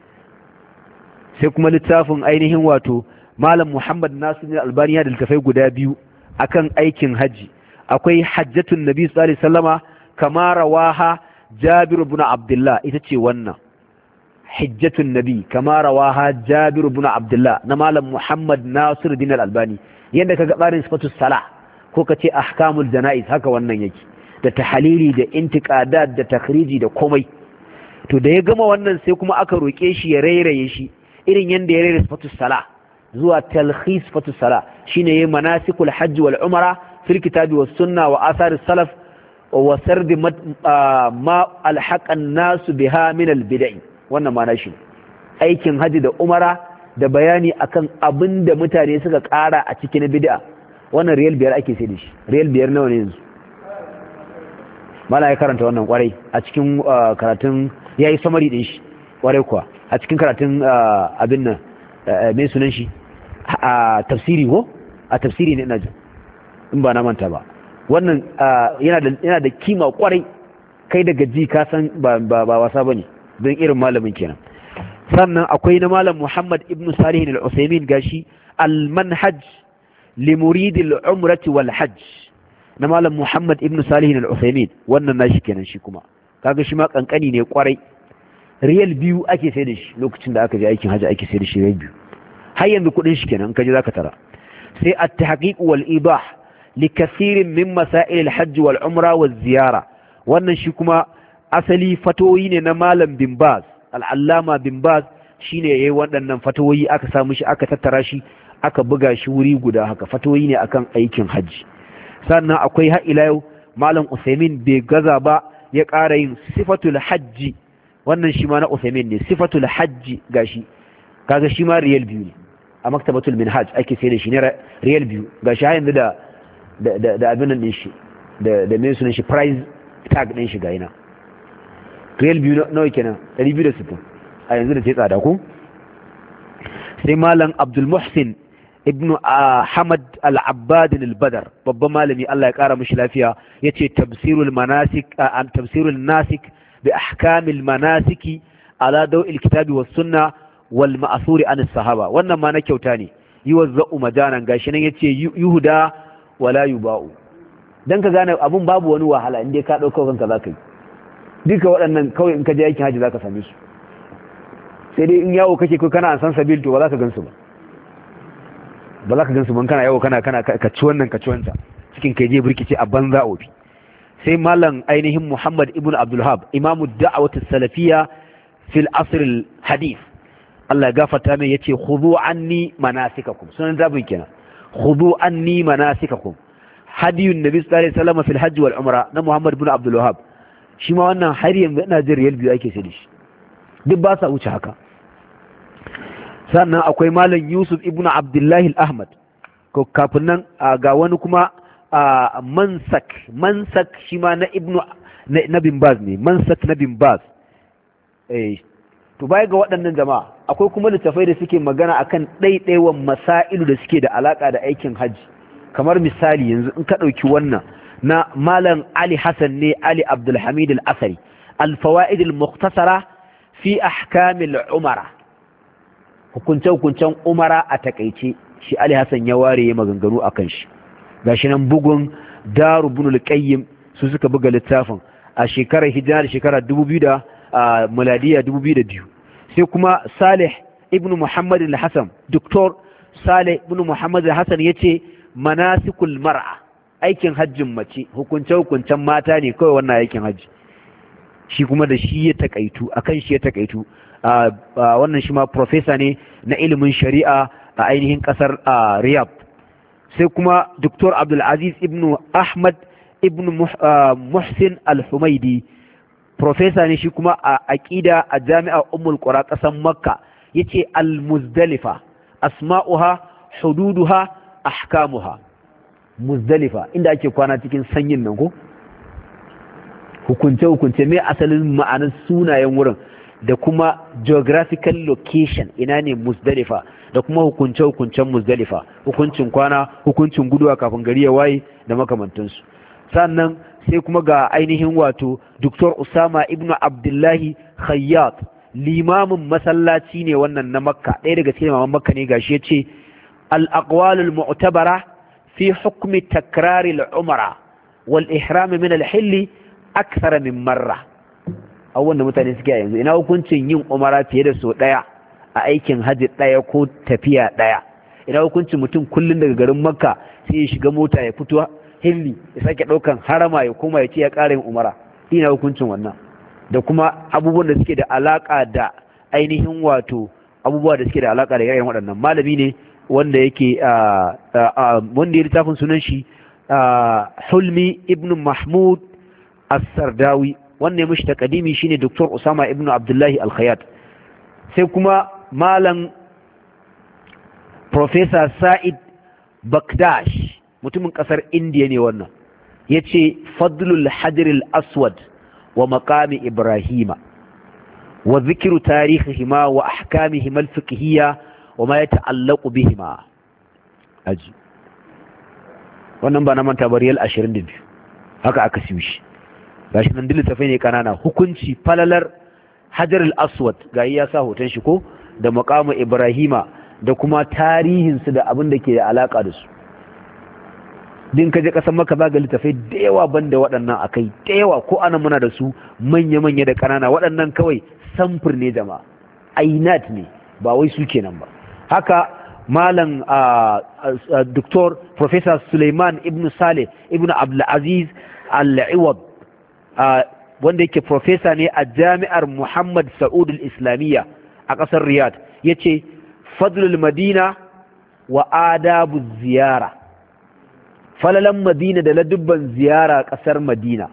sai kuma littafin ainihin wato malam Muhammad Nasir al-Albani da littafai guda biyu akan aikin haji. akwai hajjatun nabi sallallahu alaihi wasallama kama rawaha Jabir ibn Abdullah, ita ce wannan hajjatun nabi kama rawaha Jabir ibn Abdullah na malam Muhammad Nasir al-Albani. yadda kaga tsarin sifatus salah ko kace ahkamul janaiz, haka wannan yake, da tahlili da intiqadat da takhriji da komai. to da ya gama wannan sai kuma aka roke shi ya rairaye shi irin yanda ya rairaye sifatus salah zuwa talkhis sifatus salah, shine yayin manasikul hajj wal umra fil kitabi was sunna wa athar salaf wa sard ma alhaqa an-nas biha min al-bid'ah. wannan ma shi aikin haji da umara da bayani akan abinda mutane suka kara a cikin bid'a. wannan riyal 5 ake sai da shi, riyal 5 nawa ne yanzu? mala ya karanta wannan kwarai a cikin karatun, yayi summary din shi kwarai kuwa a cikin karatun abin nan mai sunan shi a tafsiri ko a tafsiri ne ina jin, in ba na manta ba. wannan yana da kima kwarai, kai daga ji ka san ba wasa bane, don irin malamin kenan. sannan akwai na malam Muhammad ibn Salih al-Utsaimin, gashi al-manhaj li murid al-umrah wal hajj na malam Muhammad ibn Salih al-Utsaimin. wannan nashi kenan, shi kuma kaga shi ma kankani ne kwarai, riyal 2 ake sai da shi lokacin da aka je aikin hajji, ake sai da shi riyal 2 har yanzu kudin shi kenan kaje zaka tara. sai at-tahqiq wal idah li kathirin min masail al-hajj wal umra waz ziyara. wannan shi kuma asali fatoyi ne na malam bin Baz, al-allama bin Baz shine yayi waɗannan fatoyi, aka samu shi aka tattara shi aka buga shi wuri guda haka, fatoyi ne akan aikin hajji. sannan akwai har ila yau malam Usaimin bai gaza ba, ya ƙara yin sifatul hajji. wannan shi ma na Usaimin ne, sifatul hajji, gashi kaga shi ma riyal 2 ne a maktabatul minhaj ake sai da shi ne riyal 2. gashi har yanzu da abin nan din shi da mai sunan shi price tag din shi ga ina riyal 2 nawa kenan 260 a yanzu da ce tsada ko. sai malam Abdul Muhsin ibnu Hamad al-Abbad al-Badr, babban malami, Allah ya kara mishi lafiya, yace tafsirul nasik bi ahkamil manasiki ala daw'il kitabi was sunna wal ma'thuri an as-sahaba. wannan ma na kyauta ne, yuwazza'u majanan, gashi nan yace yuhuda wala yuba'u dan ka gane abun babu wani wahala inda ka dauko kanka zaka yi duka waɗannan kawai in ka je aikin haji zaka same su sai dai in yawo kake ko kana an san sabil to ba za ka gansu ba za ka gansu ban kana yawo kana ka ci wannan ka ci wancan cikin kai je burkice a banza ofi. sai malam ainihin Muhammad ibn Abdul Wahhab imamu da'awatu salafiyya fil asr al hadith Allah ya gafarta mai yace khudhu anni manasikakum sunan zabin kenan khudhu anni manasikakum hadiyun nabi sallallahu alaihi wasallam fil hajj wal umra na Muhammad ibn Abdul Wahhab shi ma wannan har yanzu ina jin riyal biyu ake sai da shi duk ba sa wuce haka. Sannan akwai malam Yusuf ibn Abdullah al-Ahmad ko kafin nan ga wani kuma mansak shi ma na bin Baz ne mansak na bin Baz to baya ga waɗannan jama'a akwai kuma littafai da suke magana akan ɗaiɗaiwan masailu da suke da alaka da aikin hajji kamar misali yanzu in ka ɗauki wannan na malam Ali Hassan ne Ali Abdulhamid al-Asari al-fawaid al-mukhtasara fi ahkam al-umara hukuncen umara a takaice shi Ali Hassan ya ware ya maganganu akan shi gashi nan bugun Daru ibn al-Qayyim su suka buga littafin a shekarar hijira da shekara 2000 miladiya 2002 sai kuma Salih ibn Muhammad al-Hasan Dr. Salih ibn Muhammad al-Hasan yace manasikul mar'a aikin hajjin mace hukuncen mata ne kawai wannan aikin hajji shi kuma da shi ya takaitu akan shi ya takaitu wannan shi ma professor ne na ilimin shari'a a ainihin kasar Riyadh sai kuma Dr. Abdul Aziz ibn Ahmad ibn Muhsin al-Humaidi professor ne shi kuma a aqida a Jami'ar Ummul Qura kasar Makka yace al-Muzdalifa asma'uha hududuha ahkamuha Muzdalifa inda ake kwana cikin sanyin nan ko hukunce mai asalin ma'anar sunayen wurin da kuma geographical location ina ne Muzdalifa da kuma hukuncen Muzdalifa hukuncin kwana hukuncin guduwa kafin gari ya waye da makamantansu sannan sai kuma ga ainihin wato Dr. Usama ibn Abdullahi Khayyat limamin masallaci ne wannan na Makka ɗaya daga cikin limaman Makka ne gashi yace al-aqwalul mu'tabara في حكم تكرار العمرة والإحرام من الحل أكثر من مرة أولا متعني سكاية إنه كنت yin umara fiye da so daya a aikin hajji daya ko tafiya daya idan كنت mutum kullun daga garin Makka sai ya shiga mota ya fito hilli ya sake daukan harama ya koma ya ce ya ƙara yin umara ina hukuncin wannan da kuma abubuwan da suke da alaka da ainihin wato abubuwa da suke da alaka da irin waɗannan malami ne wanda yake wanda ya littafin sunan shi Hulmi ibn Mahmud as-Sardawi wanda ya mishi takadimi shine Dr. Usama ibn Abdullahi al-Khayyat sai kuma malam Professor Sa'id Bakdash mutumin kasar India ne wannan yace fadlul hajar al-aswad wa maqami ibrahima wa dhikru tarihihima wa ahkamihima al-fiqhiyya وما يتعلق بهما aji wannan ba na manta ba riyal 22 haka aka siyo shi gashi nan dilita tafai ne kanana hukunci falalar hajar al-aswad ga ya sa hoton shi ko da maqamu ibrahima da kuma tarihin su da abin da ke da alaka da su din kaje kasan maka ba ga littafai da yawa banda waɗannan akai da yawa ko anan muna da su manya da kanana waɗannan kawai samfur ne jama'a ainat ne ba wai su kenan ba haka malam Dr. Professor Suleiman ibn Saleh ibn Abdul Aziz Al-Iwad wanda yake professor ne a Jami'ar Muhammad Saud al-Islamiyya a ƙasar Riyadh yace fadlul Madina wa adabu ziyara falalan Madina da ladubban ziyara ƙasar Madina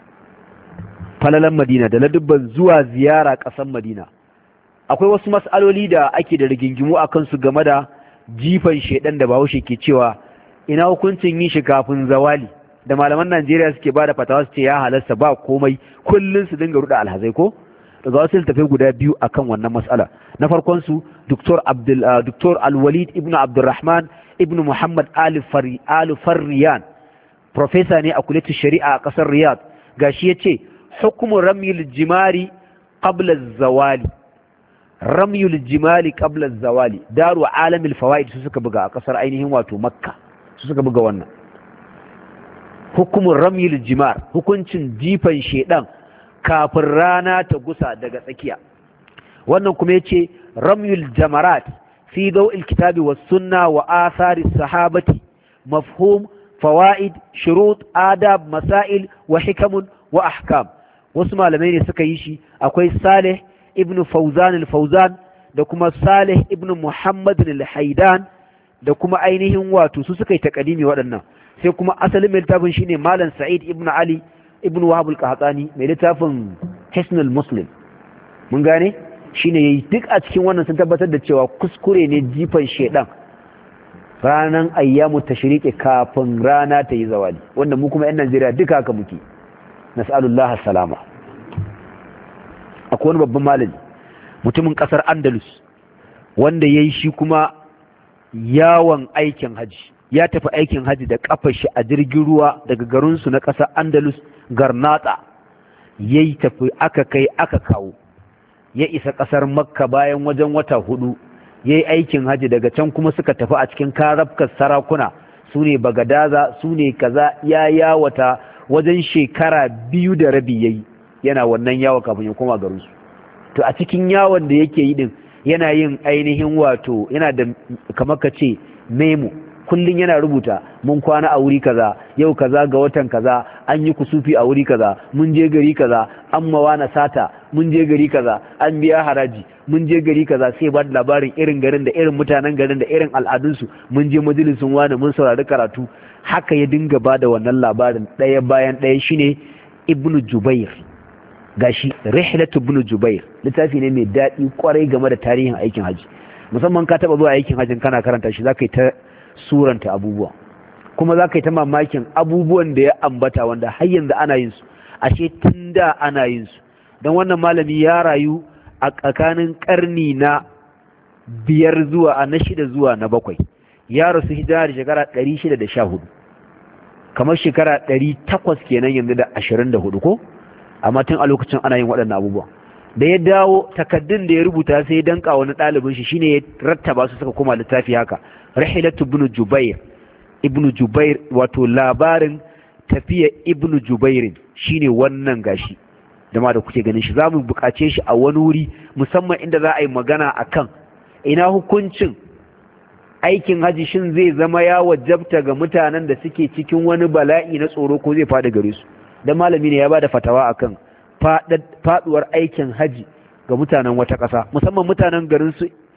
falalan Madina da ladubban zuwa ziyara ƙasar Madina akwai wasu mas'aloli da ake da rigingimu a kansu game da jifan shedan da Bahaushe ke cewa ina hukuncin yin shi kafin zawali da malaman Najeriya suke bada fatawa su ce ya halasta ba komai kullun su dinga ruda alhazai ko daga wasu littafai guda biyu akan wannan mas'ala na farkon su Dr. Al-Walid ibn Abdurrahman ibn Muhammad Al-Farriyan professor ne a kuletin shari'a a kasar Riyadh gashi yace hukmu ramyil jimari qabla az-zawali ramyul jimali qabla az-zawali daru alamil fawaid su suka buga a kasar ainihin wato Makka su suka buga wannan hukumun ramyul jimar, hukuncin jifan shedan kafin rana ta gusa daga tsakiya. Wannan kuma yace ramyul jamarat fi daw'il kitabi was sunna wa athari sahabati, mafhum, fawaid, shurut, adab, masail wa hikamun wa ahkam. Wasu malamai ne suka yi shi, akwai Salih ibn Fawzan al-Fawzan da kuma Salih ibn Muhammad al-Haidan da kuma ainihin wato su suka yi takadimi waɗannan. Sai kuma asalin mai littafin shine Malam Sa'id ibn Ali ibn Wahab al-Qahtani mai littafin Hisnul Muslim. Mun gane? Shine yayi duk a cikin wannan sun tabbatar da cewa kuskure ne jifan shedan ranan ayyamu tashriqi kafin rana ta yi zawali, wanda mu kuma 'yan Najeriya duka haka muke. Nas'alullah salama. Akwai wani babban malami mutumin kasar Andalus wanda yayi shi kuma yawon aikin haji, ya tafi aikin haji da kafar shi a jirgin ruwa daga garin su na kasar Andalus, Garnata, yayi tafi aka kai aka kawo, ya isa kasar Makka bayan wajen wata 4, yayi aikin haji daga can kuma suka tafi a cikin karabkar sarakuna, sune Bagadaza, sune kaza, ya yawata wajen shekara 2 da rabi yayi yana wannan yawo kafin ya koma garin su. To a cikin yawon da yake yi din yana yin ainihin wato yana da kamar ka ce memo, kullun yana rubuta mun kwana a wuri kaza, yau kaza ga watan kaza, an yi kusufi a wuri kaza, mun je gari kaza, an mawana sata, mun je gari kaza, an biya haraji, mun je gari kaza, sai ba da labarin irin garin da irin mutanen garin da irin al'adunsu, mun je majalisun wani, mun saurari karatu. Haka ya dinga ba da wannan labarin ɗaya bayan ɗaya. Shine Ibn Jubair, gashi Rihlatu Ibn Jubair, littafi ne mai daɗi kwarai game da tarihin aikin haji, musamman ka taɓa zuwa aikin hajin kana karanta shi zaka yi ta suranta abubuwa, kuma zaka yi ta mamakin abubuwan da ya ambata wanda har yanzu ana yin su, ashe tun da ana yin su. Don wannan malami ya rayu a tsakanin karni na 5 zuwa na 6 zuwa na 7, ya rasu hijira da shekara 614, kamar shekara 800 kenan yanzu da 24 ko, amma tun a lokacin ana yin waɗannan abubuwa. Da ya dawo takaddun da ya rubuta sai ya danka wani ɗalibin shi, shine ya rattaba su suka koma littafi haka, Rihlatu Ibn Jubair. Ibn Jubair wato labarin tafiya Ibn Jubairin shine wannan gashi jama'a da kuke ganin shi. Za mu buƙace shi a wani wuri musamman inda za a yi magana akan ina hukuncin aikin haji, shin zai zama ya wajabta ga mutanen da suke cikin wani bala'i na tsoro ko zai faɗi gare su. Dan malami ne ya bada fatawa akan faduwar aikin haji ga mutanen wata ƙasa, musamman mutanen garin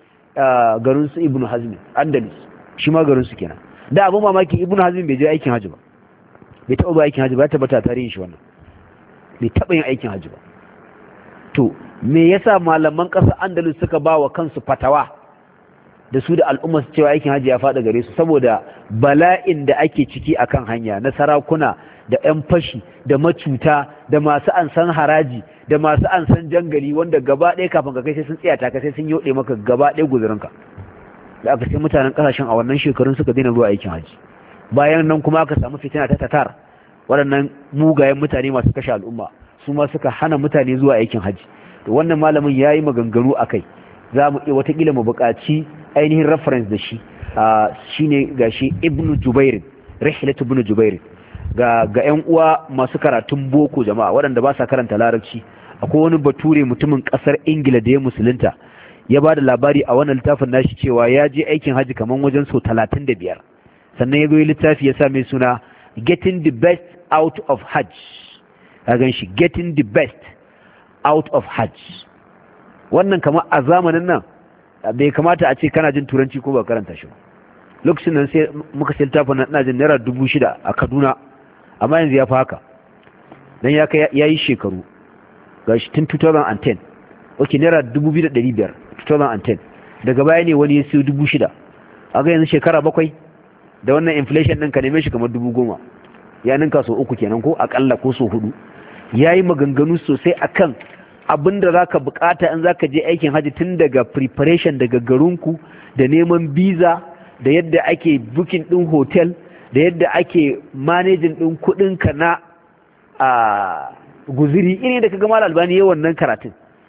su Ibn Hazm Andalus, shi ma garin su kenan. Da abun mamaki Ibn Hazm bai je aikin haji ba, bai taɓa ba aikin haji ba, ya tabbata tarihin shi wannan, bai taɓa yin aikin haji ba. To me yasa malaman ƙasar Andalus suka ba wa kansu fatawa da su da al'umma su cewa aikin haji ya faɗa gare su? Saboda bala'in da ake ciki akan hanya na sarakuna da 'yan fashi da macuta da masu ansan haraji da masu ansan jangali, wanda gaba ɗaya kafin ka kai sai sun tsiyata ka, sai sun yoɗe maka gaba ɗaya guzurinka. Da aka sai mutanen ƙasashen a wannan shekarun suka daina zuwa aikin haji. Bayan nan kuma aka samu fitina ta tatar, waɗannan mugayen mutane masu kashe al'umma, su ma suka hana mutane zuwa aikin haji. To wannan malamin ya yi maganganu a kai, za mu iya watakila mu buƙaci ainihin reference da shi. Shine gashi Ibn Jubair, Rihlatu Ibn Jubair. ga 'yan uwa masu karatun boko jama'a waɗanda ba sa karanta larabci, akwai wani bature mutumin ƙasar Ingila da ya musulunta, ya ba da labari a wannan littafin nashi cewa ya je aikin haji kamar wajen sau 35, sannan ya zo littafi ya sa mai suna Getting the Best Out of Hajj. ka gan shi Getting the Best Out of Hajj. Wannan kamar a zamanin nan bai kamata a ce kana jin turanci ko ba karanta shi ba. Lokacin nan sai muka sai littafin nan ina jin naira 6,000 a Kaduna, amma yanzu ya fi haka dan ya yi shekaru gashi tun 2010. Ok, naira 2,500 2010. Daga baya ne wani ya siyo 6,000. A ga yanzu shekara 7 da wannan inflation ɗin ka neme shi kamar 10,000, ya ninka so 3 kenan ko akalla ko so 4. Ya yi maganganu sosai akan abinda za ka bukata in za ka je aikin hajji, tun daga preparation daga garinku da neman visa da yadda ake booking ɗin hotel da yadda ake managing ɗin kuɗinka na guziri, iri da ka gama Albani yawan wannan karatun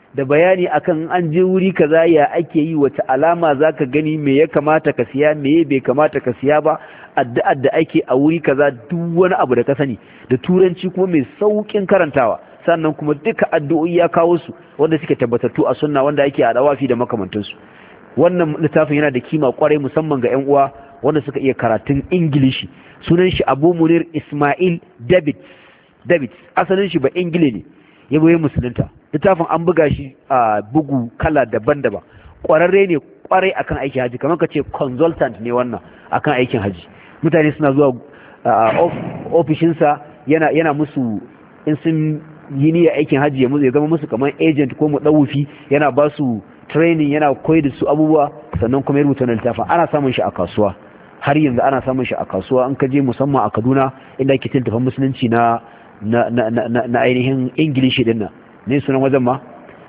da bayani akan an je wuri kaza ya ake yi, wace alama zaka gani, me ya kamata ka siya, me bai kamata ka siya ba, addu'ar da ake a wuri kaza, duk wani abu da ka sani da turanci kuma mai saukin karantawa. Sannan kuma duka addu'o'i ya kawo su wanda suke tabbatattu a sunna wanda ake a dawafi da makamantansu. Wannan littafin yana da kima kwarai musamman ga ƴan uwa wanda suka iya karatun Ingilishi. Sunan shi Abu Munir Ismail David asalin shi ba Ingile ne, ya boye musulunta. Littafin an buga shi a bugu kala daban-daban, kwararre ne kwarai akan aikin haji, kamar ka ce consultant ne wannan akan aikin haji. Mutane suna zuwa ofishinsa yana musu, in sun yi niyyar aikin haji ya zama musu kamar agent ko mudawufi, yana ba su training, yana koyar da su abubuwa, sannan kuma ya rubuta wannan littafin. Ana samun shi a kasuwa, har yanzu ana samun shi a kasuwa. An kaje musamman a Kaduna inda ake tiltafan musulunci na ainihin Ingilishi din nan, ne sunan wajen ma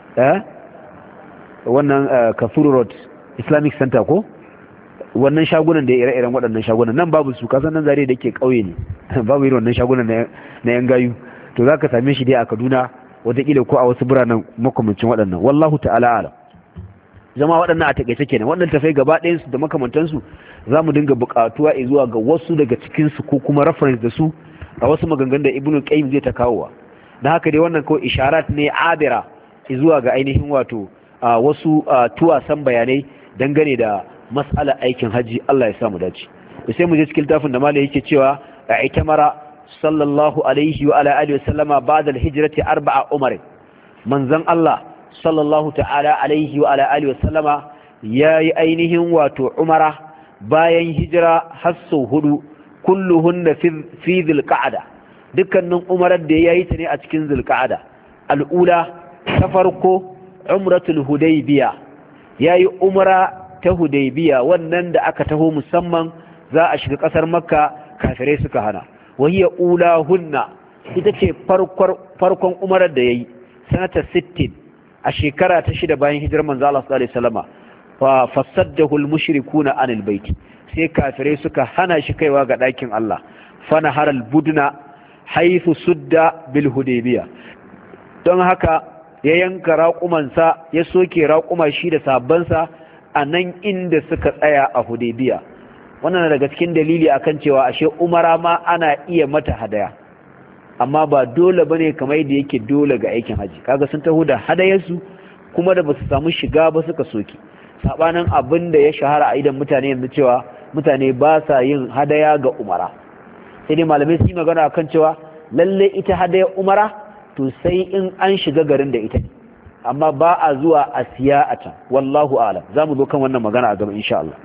wannan Kafuru Road Islamic Center ko wannan shagunan da ire-iren waɗannan shagunan nan babu su, kasan nan zare da yake ƙauye ne babu irin wannan shagunan na yan gayu, to za ka same shi dai a Kaduna wataƙila ko a wasu biranen makamancin waɗannan. Wallahu ta'ala alam. Zama waɗannan a taƙaice kenan, waɗannan tafai gaba ɗayansu da makamantansu za mu dinga buƙatuwa zuwa ga wasu daga cikinsu ko kuma reference da su a wasu maganganun da Ibn Qayyim zai ta kawowa. Na haka dai wannan kawai isharat ne abira zuwa ga ainihin wato wasu tuwasan bayanai dangane da mas'alar aikin haji. Allah ya samu dace. Sai mu je cikin tafin da malai yake cewa aitamara sallallahu alaihi wa ala alihi wa sallama ba'da al-hijrati 4 umar. Manzon Allah sallallahu ta'ala alaihi wa ala alihi wa sallama yayi ainihin wato umara bayan hijira har sau 4, kulluhunna fi dhil-qa'da. Dukkanin umarar da yayi ta ne a cikin dhil-qa'da. Al-ula ta farko umratul hudaybiya, yayi umra ta hudaybiya, wannan da aka taho musamman za a shiga kasar makka, kafirai suka hana. Wahiya ulahunna, ita ce farkon umarar da yayi sanata 60 a shekara ta 6 bayan hijirar manzo Allah sallallahu alaihi wasallama. Fa fasaddahu al-mushrikuna anil bait, sai kafirai suka hana shi kaiwa ga ɗakin Allah. Fana haral budna haythu sudda bil hudaybiya, don haka ya yanka raƙumansa, ya soke raƙuma shi da sahabbansa a nan inda suka tsaya a hudaybiya. Wannan daga cikin dalili akan cewa ashe umara ma ana iya mata hadaya, amma ba dole bane kamar yadda yake dole ga aikin haji. Kaga sun taho da hadayarsu kuma da basu samu shiga ba suka soke, sabanin abin da ya shahara a idan mutane yanzu cewa mutane ba sa yin hadaya ga umara. Sai dai malamai su yi magana akan cewa lalle ita hadaya umara to sai in an shiga garin da ita ne, amma ba a zuwa a siya a can. Wallahu a'lam, za mu zo kan wannan magana a gaba insha Allah.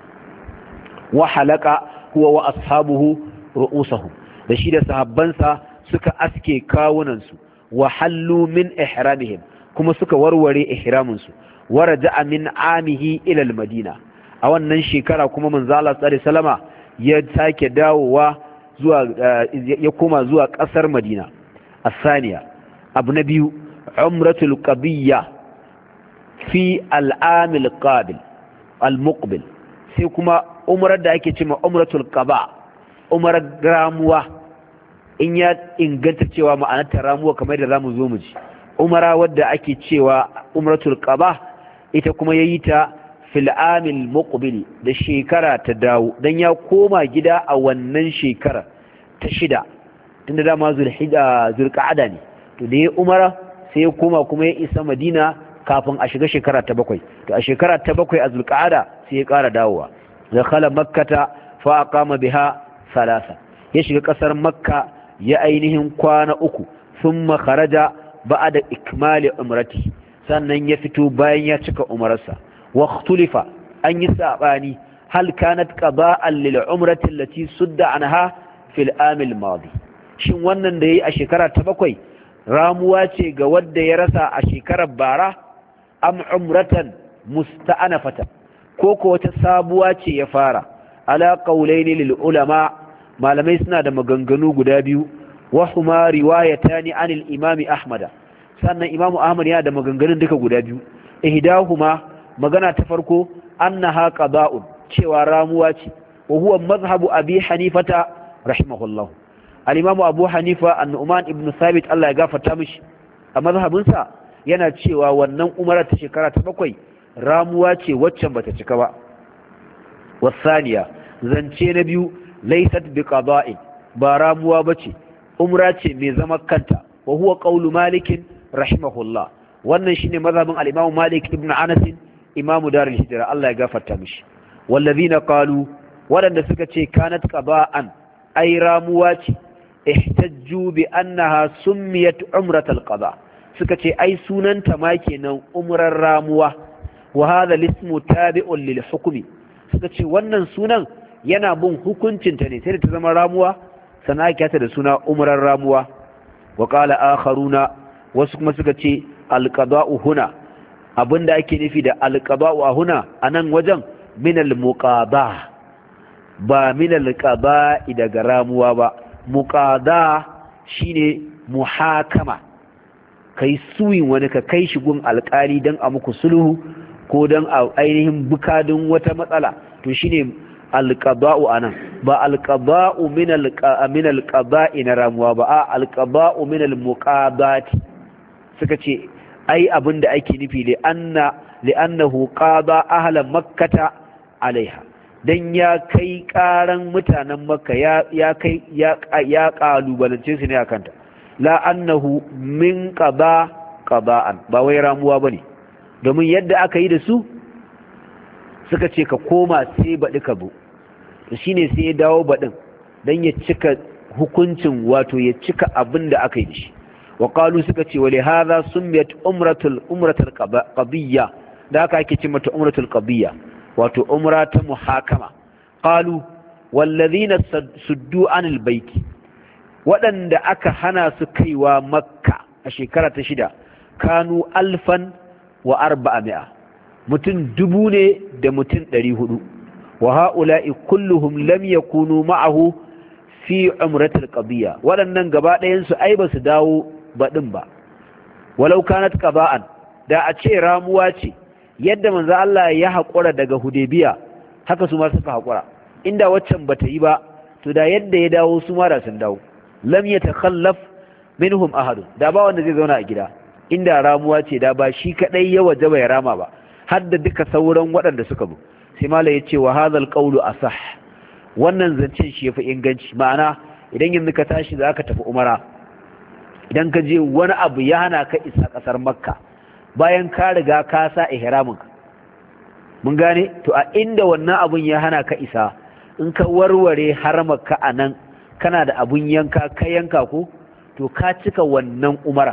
Wa halaka huwa wa ashabuhu ru'usahum, da shi da sahabbansa suka aske kawunansu. Wa hallu min ihramihim, kuma suka warware ihraminsu. Wa raja'a min amihi ila al-madina, a wannan shekara kuma manzo Allah sallallahu alaihi wasallama ya sake dawowa zuwa ya koma zuwa kasar Madina. Asaniya, abu na biyu, umratul qabiyya fi al-amil qabil al-muqbil, sai kuma umrar da ake cewa umratul qaba, umrar ramuwa, in ya inganta cewa ma'anar ta ramuwa kamar da zamu zo mu ji. Umara wadda ake cewa umratul qaba ita kuma yayi ta fil amil muqbil, da shekara ta dawo, dan ya koma gida a wannan shekara ta 6, tunda dama zulqa'ada ne, to da ya umara sai ya koma kuma ya isa Madina kafin a shiga shekara ta 7. To a shekara ta 7 a zulqa'ada sai ya ƙara dawowa. Dakhala makkata fa aqama biha 3, ya shiga kasar makka ya ainihin kwana 3. Thumma kharaja ba'da ikmali umrati, sannan ya fito bayan ya cika umararsa. Wa ikhtulifa, an yi sabani, hal kanat qada'an lil umrati allati sudda anha fil am al madi, shin wannan da yayi a shekara ta 7 ramuwa ce ga wanda ya rasa a shekarar bara, am umratan musta'anafatan, ko ko wata sabuwa ce ya fara. Ala qawlaini lil ulama, malamai suna da maganganu guda biyu. Wa huma riwayatani anil imami ahmad, sannan imamu ahmad yana da maganganun duka guda biyu. Ihdahuma, magana ta farko, annaha qada'un, cewa ramuwa ce. Wa huwa mazhabu abi hanifata rahimahullah, al-imamu abu hanifa an-nu'man ibn thabit Allah ya gafarta mishi, a mazhabinsa yana cewa wannan umara ta shekara ta 7 ramuwa ce waccan bata cika ba. wasaniya zance na biyu laysat biqada'in ba ramuwa bace umra ce mai zama kanta wa huwa qawlu malik rahimahullah wannan shine mazhabin al-imam malik ibn anas imam dar al-hijra Allah ya gafarta mishi wallazina qalu wadanda suka ce kanat qada'an ay ramuwa ce ihtajju bi annaha summiyat umrat al-qada suka ce ai sunanta ma kenan umrar ramuwa wa hadha al-ismu tabi'un lil hukmi suka ce wannan sunan yana bin hukuncinta ne sai da ta zama ramuwa sannan ake ta da suna umrar ramuwa wa qala akharuna wasu kuma suka ce alqada'u huna abinda ake nufi da alqada'u a huna anan wajen min almuqada ba min alqada'i daga ramuwa ba muqada shine muhakama kai suyin wani ka kai shi gun alƙali dan a muku sulhu ko dan a ainihin bukadun wata matsala to shine alqada'u anan ba alqada'u min alqada'i na ramuwa ba a alqada'u min almuqadati suka ce ai abinda ake nufi li'annahu qada ahla makkata alaiha dan ya kai karan mutanen makka ya kai ya kalubalance su ne akanta la annahu min qada'an ba wai ramuwa bane domin yadda aka yi da su suka ce ka koma sai baɗi ka bu shi ne sai ya dawo baɗin don ya cika hukuncin wato ya cika abin da aka yi da shi wa ƙalu suka ce wale haza sun miyat umratul ƙabiyya da aka ake ce mata umratul ƙabiyya wato umra ta muhakama ƙalu wallazina suddu anil baiti waɗanda aka hana su kaiwa makka a shekara ta 6 kanu 1,400 mutum 1000 ne da mutum 400 wa ha'ula'i kulluhum lam yakunu ma'ahu fi umratil qadiyya waɗannan gaba ɗayan su ai basu dawo baɗin ba walau kanat qaba'an da a ce ramuwa ce yadda manzo Allah ya haƙura daga Hudaybiya haka su ma suka haƙura inda waccan bata yi ba to da yadda ya dawo su ma da sun dawo lam yatakhallaf minhum ahad da ba wanda zai zauna a gida inda ramuwa ce da ba shi kadai ya wajaba ya rama ba har da duka sauran waɗanda suka bu sai mala ya ce wa hadhal qawlu asah wannan zancen shi yafi inganci ma'ana idan yanzu ka tashi za ka tafi umara idan ka je wani abu ya hana ka isa kasar makka bayan ka riga ka sa ihramin mun gane to a inda wannan abun ya hana ka isa in ka warware haramarka a nan kana da abun yanka ka yanka ko to ka cika wannan umara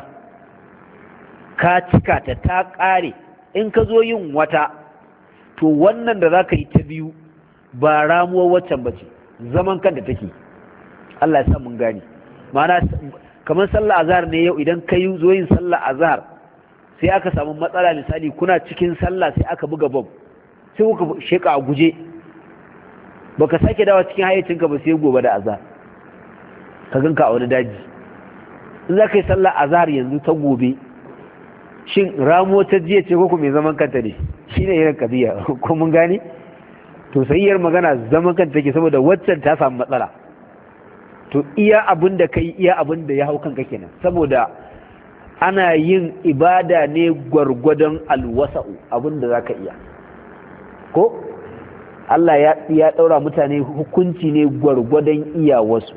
ka cika ta ƙare in ka zo yin wata to wannan da za ka yi ta biyu ba ramuwar waccan ba ce zaman kan da take Allah ya sa mun gani ma'ana kamar sallah azhar ne yau idan ka yi zo yin sallah azhar sai aka samu matsala misali kuna cikin sallah sai aka buga bom sai kuka sheka a guje baka sake dawo cikin hayyacinka ba sai gobe da azhar ka ganka a wani daji in za ka yi sallah azhar yanzu ta gobe shin ramo ta jiya ce ko mai zaman kanta ne shine irin kadiya ko mun gane to sayyar magana zaman kanta take saboda waccan ta samu matsala to iya abin da kai iya abin da ya hau kanka kenan saboda ana yin ibada ne gwargwadon alwasa'u abin da zaka iya ko Allah ya daura mutane hukunci ne gwargwadon iyawarsu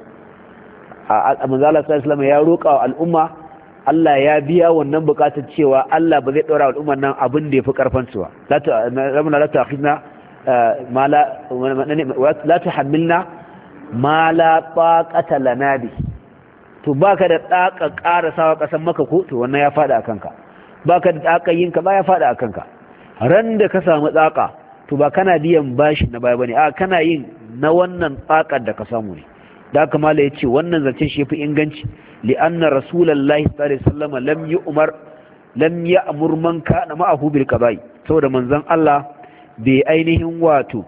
a manzala sallallahu alaihi ya roƙa wa al'umma Allah ya biya wannan buƙatar cewa Allah ba zai daura wa al'umman nan abin da yafi karfin su ba la ta'khidna ma la tuhammilna ma la taqata lana bi to baka da daka karasawa kasan maka ko to wannan ya fada akan ka baka da daka yinka ba ya fada akan ka ran da ka samu tsaka to ba kana biyan bashi na baya bane a kana yin na wannan tsakar da ka samu ne da haka mala yace wannan zancen shi yafi inganci li anna rasulullahi sallallahu alaihi wasallam lam ya'mur man kana ma'ahu bil qada'i saboda manzon Allah bai ainihin wato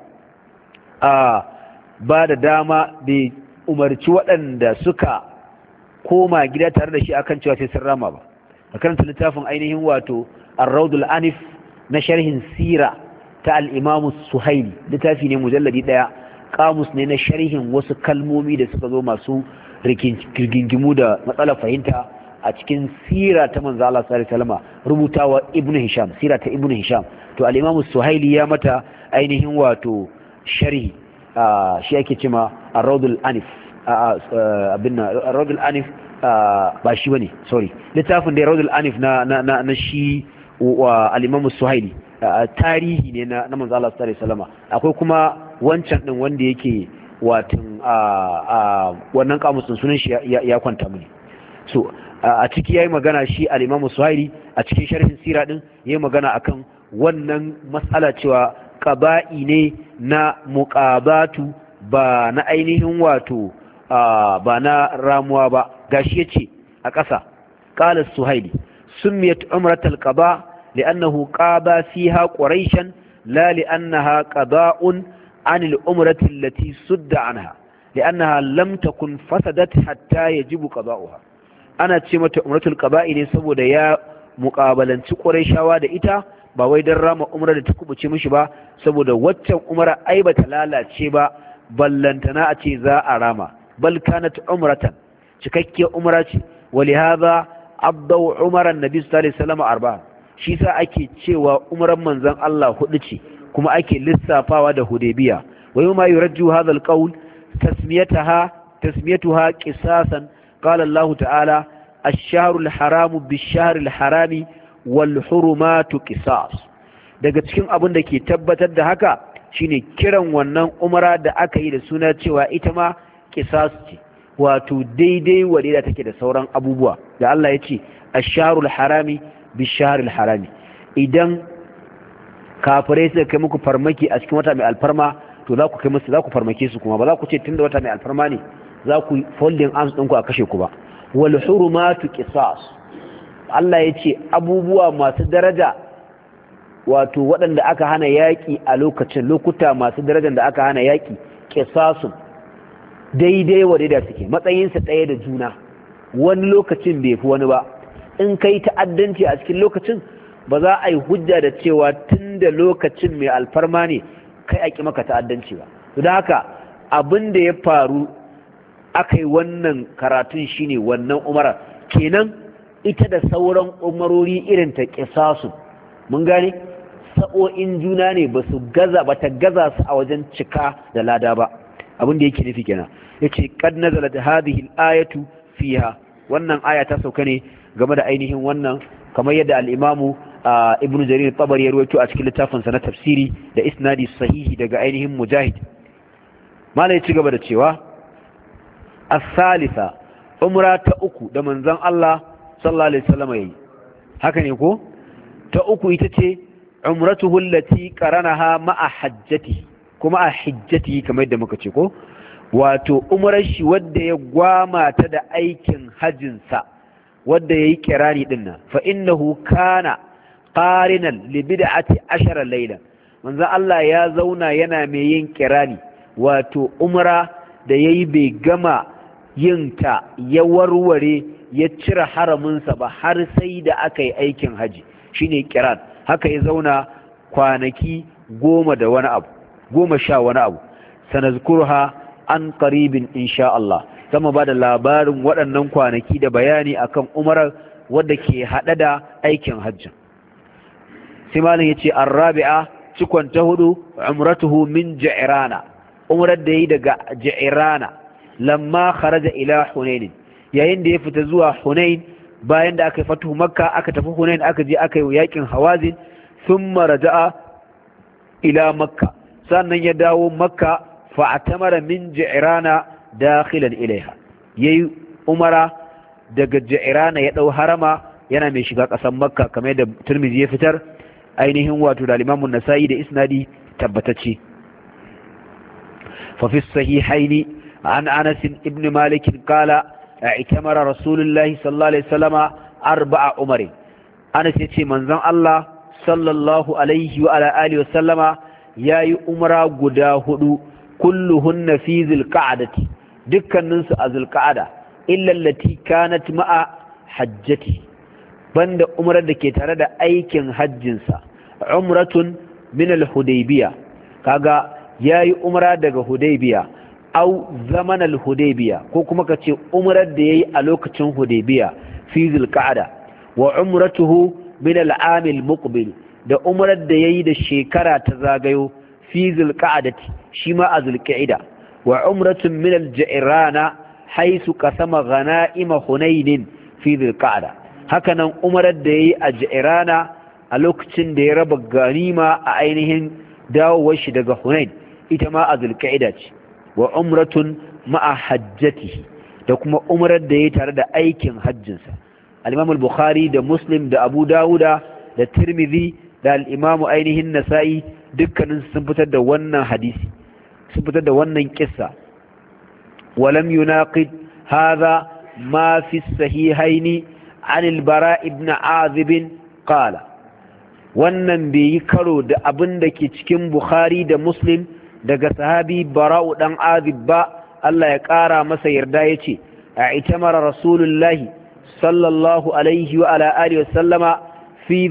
ba da dama bai umarci waɗanda suka koma gida tare da shi akan cewa sai sun rama ba a karanta littafin ainihin wato ar-rawdul anif na sharhin sira ta al-imam suhaili littafi ne mujalladi daya kamus ne na sharhin wasu kalmomi da suka zo masu rigingimu da matsalar fahimta a cikin sira ta manzo Allah sallallahu alaihi wasallam rubutawa Ibn Hisham, sira ta Ibn Hisham, to al-Imam Suhaili ya mata ainihin wato sharhi, shi ake cewa Ar-Rawdul Anif, Ar-Rawdul Anif ba shi bane, sorry, littafin da Rawdul Anif na shi wa al-Imam Suhaili, tarihi ne na manzo Allah sallallahu alaihi wasallam. Akwai kuma wancan din wanda yake watan wannan kamusin sunan shi ya kwanta mini. So a ciki yayi magana shi al-Imam Suhaili a cikin sharhin sira din yayi magana akan wannan mas'ala cewa qaba'i ne na muqabatu ba na ainihin wato ba na ramuwa ba. Gashi yace a ƙasa, qala Suhaili summiyat umratul qaba li'annahu qaba fiha quraishan la li'annaha qada'un عن الأمرة التي سد عنها لأنها لم تكن فسدت حتى يجب قضاؤها. أنا تشمت أمرة القبائل سبو ديا مقابلا قريشاوا da ita ba wai dan rama umra da ta kubuce mishi ba, saboda waccan umra ai bata lalace ba ballantana a ce za a rama, bal kanat umratan, cikakkiyar umra ce. ولهذا abdau umara annabi sallallahu alaihi wasallam arba'a, shi sa ake cewa umran manzon Allah hudu ce kuma ake lissafawa da Hudaybiya. wa yuma yurajju hadha alqawl tasmiyatuha qisasan qala Allah ta'ala ash-shahru al-haramu bish-shahri al-harami wal-hurumatu qisas. daga cikin abin da ke tabbatar da haka shine kiran wannan umara da aka yi da suna cewa ita ma qisas ce, wato daidai wadda take da sauran abubuwa da Allah ya ce ash-shahru al-harami bish-shahri al-harami. idan kafirai suka kai muku farmaki a cikin wata mai alfarma, to za ku kai musu, za ku farmake su kuma ba za ku ce tunda wata mai alfarma ne za ku folding arms ɗinku a kashe ku ba. wal hurumatu qisas, Allah ya ce abubuwa masu daraja, wato waɗanda aka hana yaƙi a lokacin, lokuta masu darajar da aka hana yaƙi, qisasun daidai wa daidai suke, matsayinsa ɗaya da juna, wani lokacin bai fi wani ba. in kai ta'addanci a cikin lokacin ba za a yi hujja da cewa tun da lokacin mai alfarma ne kai a ƙi maka ta'addanci ba. don haka abin da ya faru aka yi wannan karatun shine wannan umara kenan ita da sauran umarori irin ta ƙisasu, mun gane sa'o'in juna ne, ba ta gaza su a wajen cika da lada ba. abin da yake nufi kenan yace qad nazalat hadhihi al-ayatu fiha, wannan aya ta sauka ne game da ainihin wannan, kamar yadda al-imamu ibnu jarir tabari ya rawaito a cikin littafin sa na tafsiri da isnadi sahihi daga ainihin mujahid. mala ya ci gaba da cewa as-salisa, umra ta uku da manzon Allah sallallahu alaihi wasallam yayi, haka ne ko? ta uku ita ce umratuhu allati qaranaha ma'a hajjati, kuma a hijjati kamar yadda muka ce ko, wato umrar shi wadda ya gwama ta da aikin hajjinsa wadda yayi kirani dinnan. fa innahu kana qarinan li bid'ati 10 layla, manzo Allah ya zauna yana mai yin kirani, wato umra da yayi bai gama yin ta ya warware ya cire haraminsa ba har sai da aka yi aikin haji, shine kiran. haka ya zauna kwanaki 10 da wani abu, 10 wani abu. sanazkurha an qaribin insha Allah, zama ba da labarin waɗannan kwanaki da bayani akan umarar wadda ke haɗe da aikin hajjin. sai malam yace ar-rabi'a, cikon ta hudu, umratuhu min ja'irana, umrar da yi daga ja'irana lamma kharaja ila hunain, yayin da ya fita zuwa hunain bayan da aka fatu makka, aka tafi hunain, aka je aka yi yakin hawazin. thumma raja'a ila makka, sannan ya dawo makka. fa'tamara min ja'irana dakhilan ilaiha, yayi umara daga ja'irana ya dau harama yana mai shiga ƙasar makka, kamar da Tirmidhi ya fitar ainihin wato da Imam an-Nasa'i da isnadi tabbatacce. fa fi sahihaini an Anas ibn Malik qala i'tamara Rasulullahi sallallahu alaihi wasallama 4 umar. Anas yace manzon Allah sallallahu alaihi wa ala alihi wasallama yayi umra guda 4, kulluhunna fi zilqa'dati, dukkaninsu a zilqa'ada, illa allati kanat ma'a hajjati, banda umrar da ke tare da aikin hajjinsa. umratun min al-hudaybiya, kaga yayi umra daga hudaybiya, au zaman al-hudaybiya, ko kuma kace umrar da yayi a lokacin hudaybiya, fi zulqa'ada wa umratuhu min al-'am al-muqbil da umrar da yayi da shekara ta zagayo fi zulqa'adati shi ma a zulqa'ida wa umratun min al-ja'rana haythu qasama ghanaima hunain fi zulqa'ada hakanan umrar da yayi a ja'rana a lokacin da ya raba ganima a ainihin dawowar shi daga hunain ita ma a zulqa'ida ce wa umratun ma'a hajjatihi da kuma umrar da yayi tare da aikin hajjinsa al-Imam al-Bukhari da Muslim da Abu Dawuda da Tirmidhi da al-Imam ainihin Nasa'i dukkanin sun fitar da wannan hadisi sun fitar da wannan kissa walam yunaqid hadha ma fi sahihaini an al-Bara ibn Azib qala wannan bai yi karo da abin da ke cikin Bukhari da Muslim daga sahabi Bara'u dan Azib ba Allah ya ƙara masa yarda yace a itamara rasulullahi sallallahu alaihi wa ala alihi wa sallama fi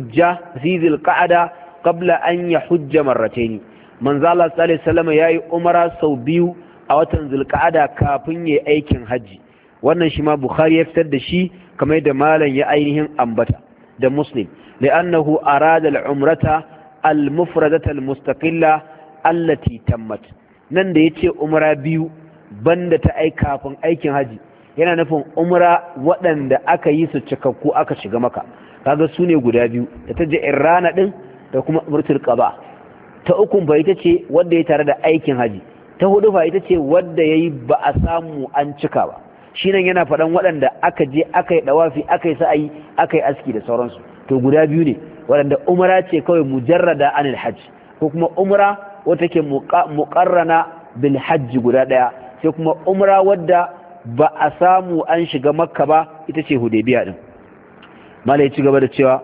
dhil qa'da qabla an yahujja marratayn manzo Allah sallallahu alaihi wasallam yayi umara sau biyu a watan zulqa'ada kafin yayi aikin haji wannan shi ma Bukhari ya fitar da shi kamar da malam ya ainihin ambata da Muslim li'annahu arada al-umrata al-mufradata al-mustaqilla allati tammat nan da yace umra biyu banda ta kafin aikin haji yana nufin umra waɗanda aka yi su cikakku aka shiga maka kaga su ne guda biyu da ta je irrana din da kuma umratul qaba ta ukun ba ita ce wanda ya tare da aikin haji ta hudu ba ita ce wanda yayi ba a samu an cika ba shi nan yana faɗan waɗanda aka je aka yi dawafi aka yi sa'ayi aka yi aski da sauransu to guda biyu ne waɗanda umra ce kawai mujarrada anil hajj ko kuma umra wata ke muqarrana bil hajj guda daya sai kuma umra wadda ba a samu an shiga makka ba ita ce hudaybiya din mala ya ci gaba da cewa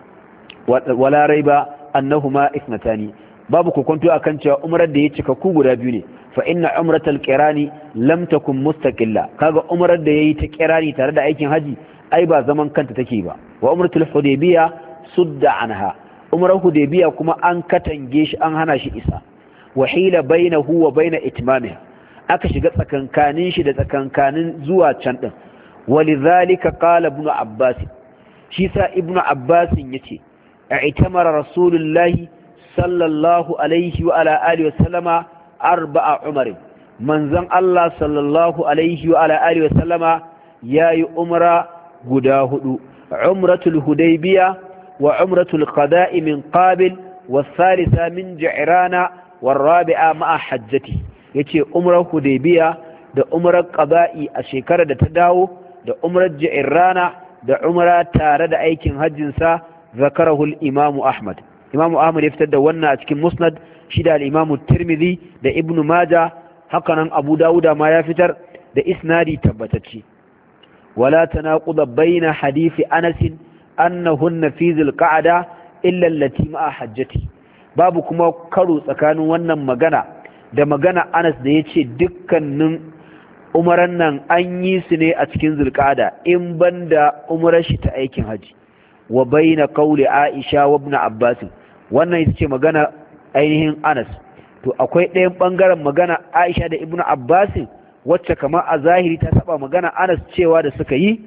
wala raiba annahuma ithnatani babu kokonto akan cewa umrar da ya cika ku guda biyu ne fa inna umratal qirani lam takun mustaqilla kaga umrar da yayi ta qirani tare da aikin haji ai ba zaman kanta take ba wa umratul hudaybiya sudda anha umrar hudaybiya kuma an katange shi an hana shi isa wa hila bainahu wa bain itmamiha aka shiga tsakankanin shi da tsakankanin zuwa can din walidhalika qala ibn abbas shi sa ibn abbas yace i'tamara rasulullahi sallallahu alaihi wa ala alihi wa sallama arba'a umar manzon Allah sallallahu alaihi wa ala alihi wa sallama yayi umra guda hudu umratul hudaybiya wa umratul qada'i min qabil والثالثة من جعرانة والرابعة مع حجته yace umrar hudaybiya da umrar qada'i a shekarar da ta dawo da umrar ji'rana da umra tare da aikin hajjin sa zakarahu al-imam ahmad ya fitar da wannan a cikin musnad shi da al-imam tirmidhi da ibn majah haka nan abu dauda ma ya fitar da isnadi tabbatacce wala tanaquda baina hadisi anas annahunna fi dhil-qa'da illa allati ma'a hajjati babu kuma karo tsakanin wannan magana da magana Anas da ya ce dukkanin umaran nan an yi su ne a cikin zulqa'ada in banda umarar shi ta aikin haji wa baina qawli Aisha wa ibn Abbas wannan ita ce magana ainihin Anas to akwai ɗayan bangaren magana Aisha da ibn Abbas wacce kamar a zahiri ta saba magana Anas cewa da suka yi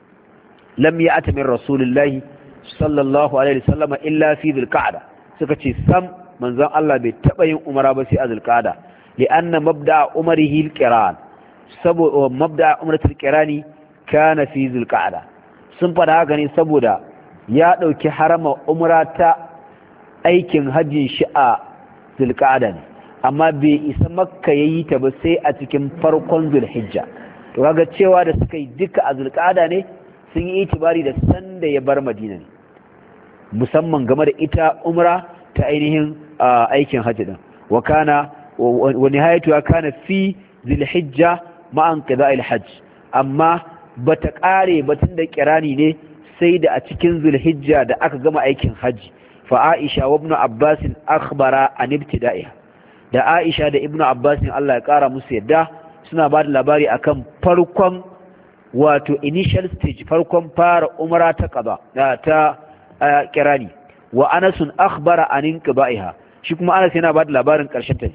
lam ya'ta min rasulillahi sallallahu alaihi wasallam illa fi zulqa'ada suka ce sam manzon Allah bai taba yin umara ba sai a zulqa'ada li'anna mabda'a umarihi al-qiran saboda mabda'a umratul qirani kana fi zulqa'ada sun fada haka ne saboda ya dauki harama umra ta aikin hajjin shi a zulqa'ada ne amma bai isa makka yayi ta ba sai a cikin farkon zulhijja to kaga cewa da suka yi duka a zulqa'ada ne sun yi itibari da sanda ya bar madina ne musamman game da ita umra ta ainihin aikin hajji din wa kana wa nihayatu kana fi zilhijja ma'an qada'il hajj amma bata kare batun da kirani ne sai da a cikin zulhijja da aka gama aikin hajji fa Aisha wa ibn Abbas akhbara an ibtida'iha da Aisha da ibn Abbas Allah ya kara musu yadda suna ba da labari akan farkon wato initial stage farkon fara umra ta qada ta kirani wa Anas akhbara an inqiba'iha shi kuma Anas yana ba da labarin karshen ta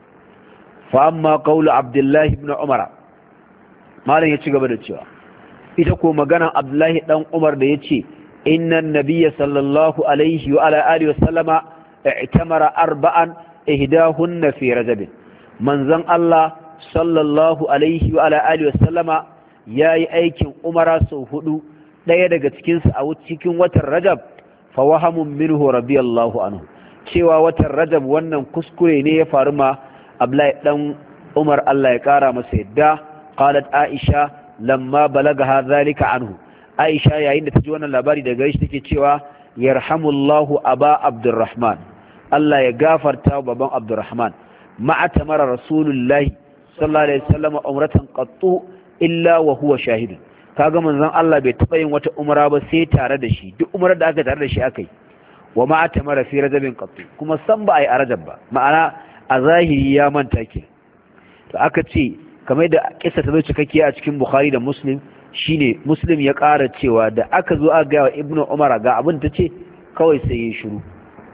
fa amma qawlu Abdullah ibn Umar malan ya ci gaba da cewa ita ko maganan Abdullahi dan Umar da yace innan nabiyya sallallahu alaihi wa ala alihi wa sallama i'tamara arba'an ihdahunna fi rajab manzon Allah sallallahu alaihi wa ala alihi wa sallama yayi aikin umara sau hudu daya daga cikin su a cikin watan Rajab fa wahamun minhu radiyallahu anhu cewa watan Rajab wannan kuskure ne ya faru ma Abdullahi dan Umar Allah ya kara masa yadda qalat Aisha lamma balagaha zalika anhu Aisha yayin da ta ji wannan labari daga shi take cewa yarhamullahu aba Abdurrahman Allah ya gafarta wa baban Abdurrahman ma'a tamara rasulullahi sallallahu alaihi wasallam umratan qattu illa wa huwa shahidun kaga manzon Allah bai taba yin wata umra ba sai tare da shi duk umrar da aka tare da shi akai wa ma'a tamara fi rajabin qattu kuma san ba ai a rajab ba ma'ana a zahiri ya manta ke to aka ce kamar da kissa ta zo cikakkiya a cikin Bukhari da Muslim shine Muslim ya ƙara cewa da aka zo aka ga wa Ibn Umar ga abin ta ce kawai sai ya shiru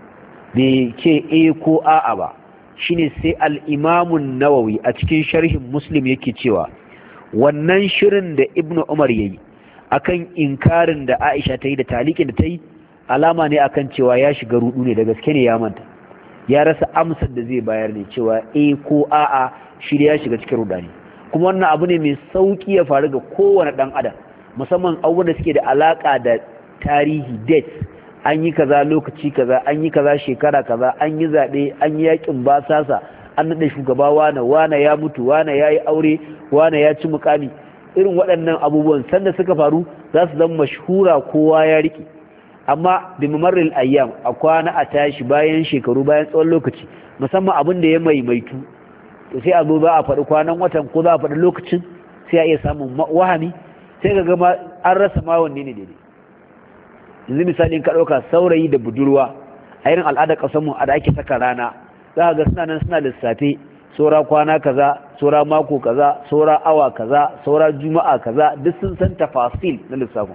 bai ce ko a'a ba shine sai al-Imam an-Nawawi a cikin sharhin Muslim yake cewa wannan shirin da Ibn Umar yayi akan inkarin da Aisha ta yi da talikin da ta yi alama ne akan cewa ya shiga rudu ne da gaske ne ya manta ya rasa amsar da zai bayar ne cewa ko a'a shi ya shiga cikin rudani kuma wannan abu ne mai sauki ya faru ga kowane dan adam musamman abubuwan da suke da alaka da tarihi date an yi kaza lokaci kaza an yi kaza shekara kaza an yi zaɓe an yi yakin basasa an naɗa shugaba wane ya mutu wane ya yi aure wane ya ci mukami irin waɗannan abubuwan sanda suka faru za su zama mashhura kowa ya riƙe amma bi mamarril ayyam a kwana a tashi bayan shekaru bayan tsawon lokaci musamman abin da ya maimaitu to sai a zo za a faɗi kwanan watan ko za a faɗi lokacin sai a iya samun wahami sai ga gama an rasa ma wanne ne daidai yanzu misali in ka ɗauka saurayi da budurwa a irin al'adar ƙasarmu a da ake saka rana za ga suna nan suna lissafe saura kwana kaza saura mako kaza saura awa kaza saura juma'a kaza duk sun san tafasil na lissafin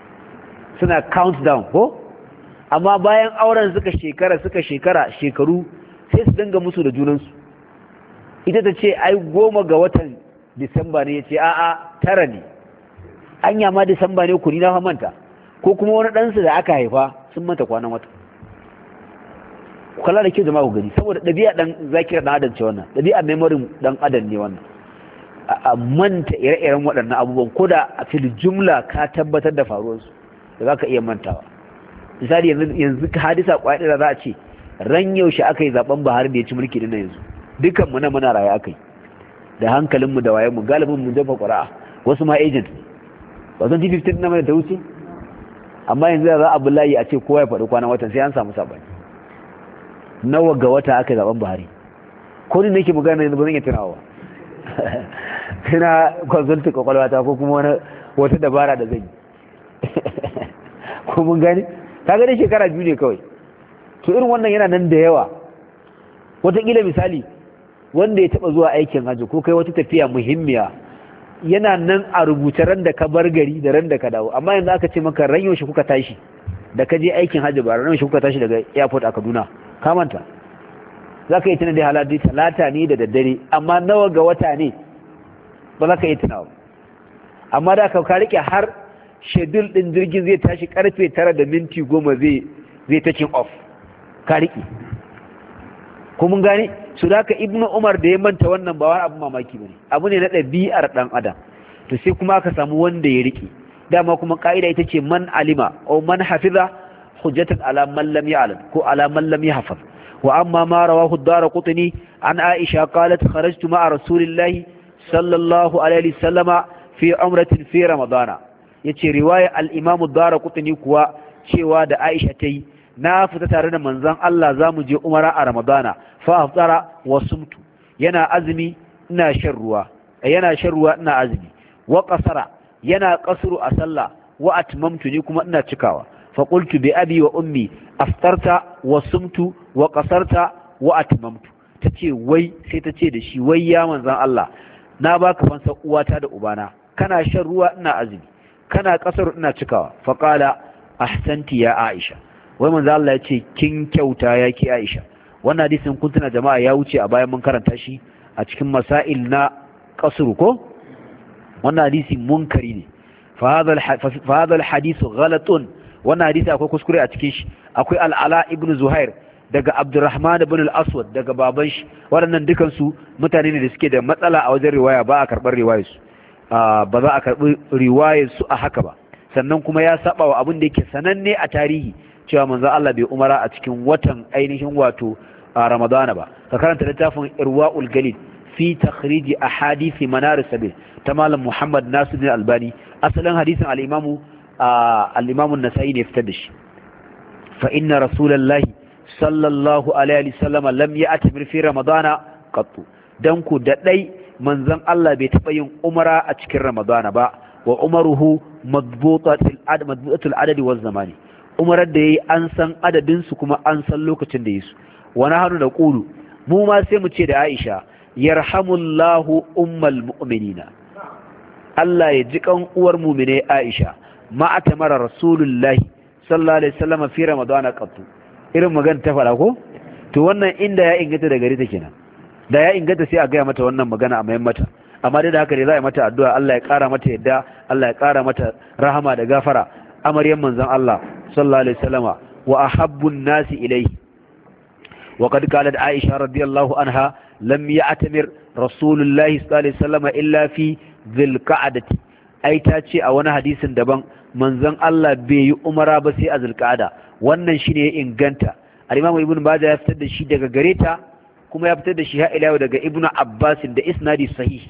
suna countdown ko amma bayan auren suka shekara shekaru sai su dinga musu da junansu ita ta ce ai 10 ga watan disamba ne ya ce a'a 9 ne anya ma disamba ne kuni na manta ko kuma wani ɗansu da aka haifa sun manta kwanan wata kula da kyau jama'a ku gani saboda ɗabi'a ɗan zakira ɗan adam ce wannan ɗabi'a memorin ɗan adam ne wannan a manta ire-iren waɗannan abubuwan ko da a fil jumla ka tabbatar da faruwarsu da za ka iya mantawa misali yanzu hadisa ƙwaya da za a ce ran yaushe aka yi zaben Buhari da ya ci mulki na yanzu dukanmu na muna raye aka yi da hankalinmu da wayenmu galibin mu dafa ƙura'a wasu ma agent ba san 2015 na mai ta wuce amma yanzu za a bi layi a ce kowa ya faɗi kwanan watan sai an samu sabani nawa ga wata aka yi zaben Buhari ko ni nake magana yanzu ba zan iya tunawa tana consulting kwakwalwa ta ko kuma wata dabara da zan yi ko mun gani ka gani shekara 2 ne kawai to irin wannan yana nan da yawa wataƙila misali wanda ya taɓa zuwa aikin hajji ko kai wata tafiya muhimmiya yana nan a rubuce ran da ka bar gari da ran da ka dawo amma yanzu aka ce maka ran yaushe kuka tashi da ka je aikin hajji ba ran yaushe kuka tashi daga airport a Kaduna ka manta za ka yi tuna da haladi talata ne da daddare amma nawa ga wata ne ba za ka yi tunawa amma da ka rike har schedule din jirgin zai tashi karfe 9:10 zai taking off ka rike ko mun gane su da ka Ibnu Umar da ya manta wannan ba wani abu mamaki bane abu ne na ɗabi'ar dan adam to sai kuma aka samu wanda ya rike dama kuma ka'ida ita ce man alima aw man hafiza hujjatan ala man lam ya'lam ko ala man lam yahfaz wa amma ma rawahu ad-Daraqutni an Aisha qalat kharajtu ma'a rasulillahi sallallahu alaihi wasallama fi umratin fi ramadana yace riwaya al-Imam ad-Daraqutni kuwa cewa da Aisha tayi na fita tare da manzon Allah zamu je umara a ramadana fa aftara wa sumtu yana azumi ina shan ruwa ina azumi wa qasara yana qasru a sallah wa atmamtu ni kuma ina cikawa fa qultu bi abi wa ummi aftarta wa sumtu wa qasarta wa atmamtu tace wai sai tace da shi wai ya manzon Allah na baka fansa uwata da ubana kana shan ruwa ina azumi kana qasru ina cikawa fa qala ahsanti ya Aisha wai manzon Allah yace kin kyauta yake Aisha wannan hadisin kun tuna jama'a ya wuce a bayan mun karanta shi a cikin masail na qasru ko wannan hadisi munkari ne fa hadha al-hadith ghalatun, wannan hadisi akwai kuskure a cikin shi. Akwai al-Ala ibn Zuhair daga Abdurrahman ibn al-Aswad daga baban shi, waɗannan dukan su mutane ne da suke da matsala a wajen riwaya, ba a karɓar riwayar su, ba za a karɓi riwayar su a haka ba. Sannan kuma ya saba wa abin da yake sananne a tarihi cewa manzo Allah bai umara a cikin watan ainihin wato Ramadana ba. Ka karanta littafin Irwaul Galil fi takhrij ahadith manar sabil ta malam Muhammad Nasiruddin Albani. Asalin hadisin al-Imam an-Nasa'i ne fitar da shi. Fa inna rasulullahi sallallahu alaihi wasallam lam ya'tamir fi Ramadana qattu, dan ku da dai manzon Allah bai taba yin umara a cikin Ramadana ba. Wa umaruhu madbutatul adadi waz zamani, umarar da yayi an san adadin su kuma an san lokacin da yayi. Wa nahnu naqulu, mu ma sai mu ce da Aisha, yarhamullahu ummal mu'minina, Allah ya ji kan uwar mu'mine Aisha, ma atamara rasulullahi sallallahu alaihi wasallam fi ramadana qattu. Irin magana ta fara ko to wannan inda ya inganta da gari ta kenan, da ya inganta sai a gaya mata wannan magana a mayan mata, amma dai da haka dai za a yi mata addu'a Allah ya kara mata yadda, Allah ya kara mata rahama da gafara, amaryan manzon Allah sallallahu alaihi wasallama wa ahabbun nasi ilayhi. wa qad qalat Aisha radiyallahu anha lam ya'tamir rasulullahi sallallahu alaihi wasallama illa fi dhil qa'dati, ai ta ce a wani hadisin daban manzon Allah bai yi umara ba sai a zulqa'ada. Wannan shine ya inganta. Al-Imam Ibn Majah ya fitar da shi daga gareta, kuma ya fitar da shi har ila daga Ibn Abbas da isnadi sahih.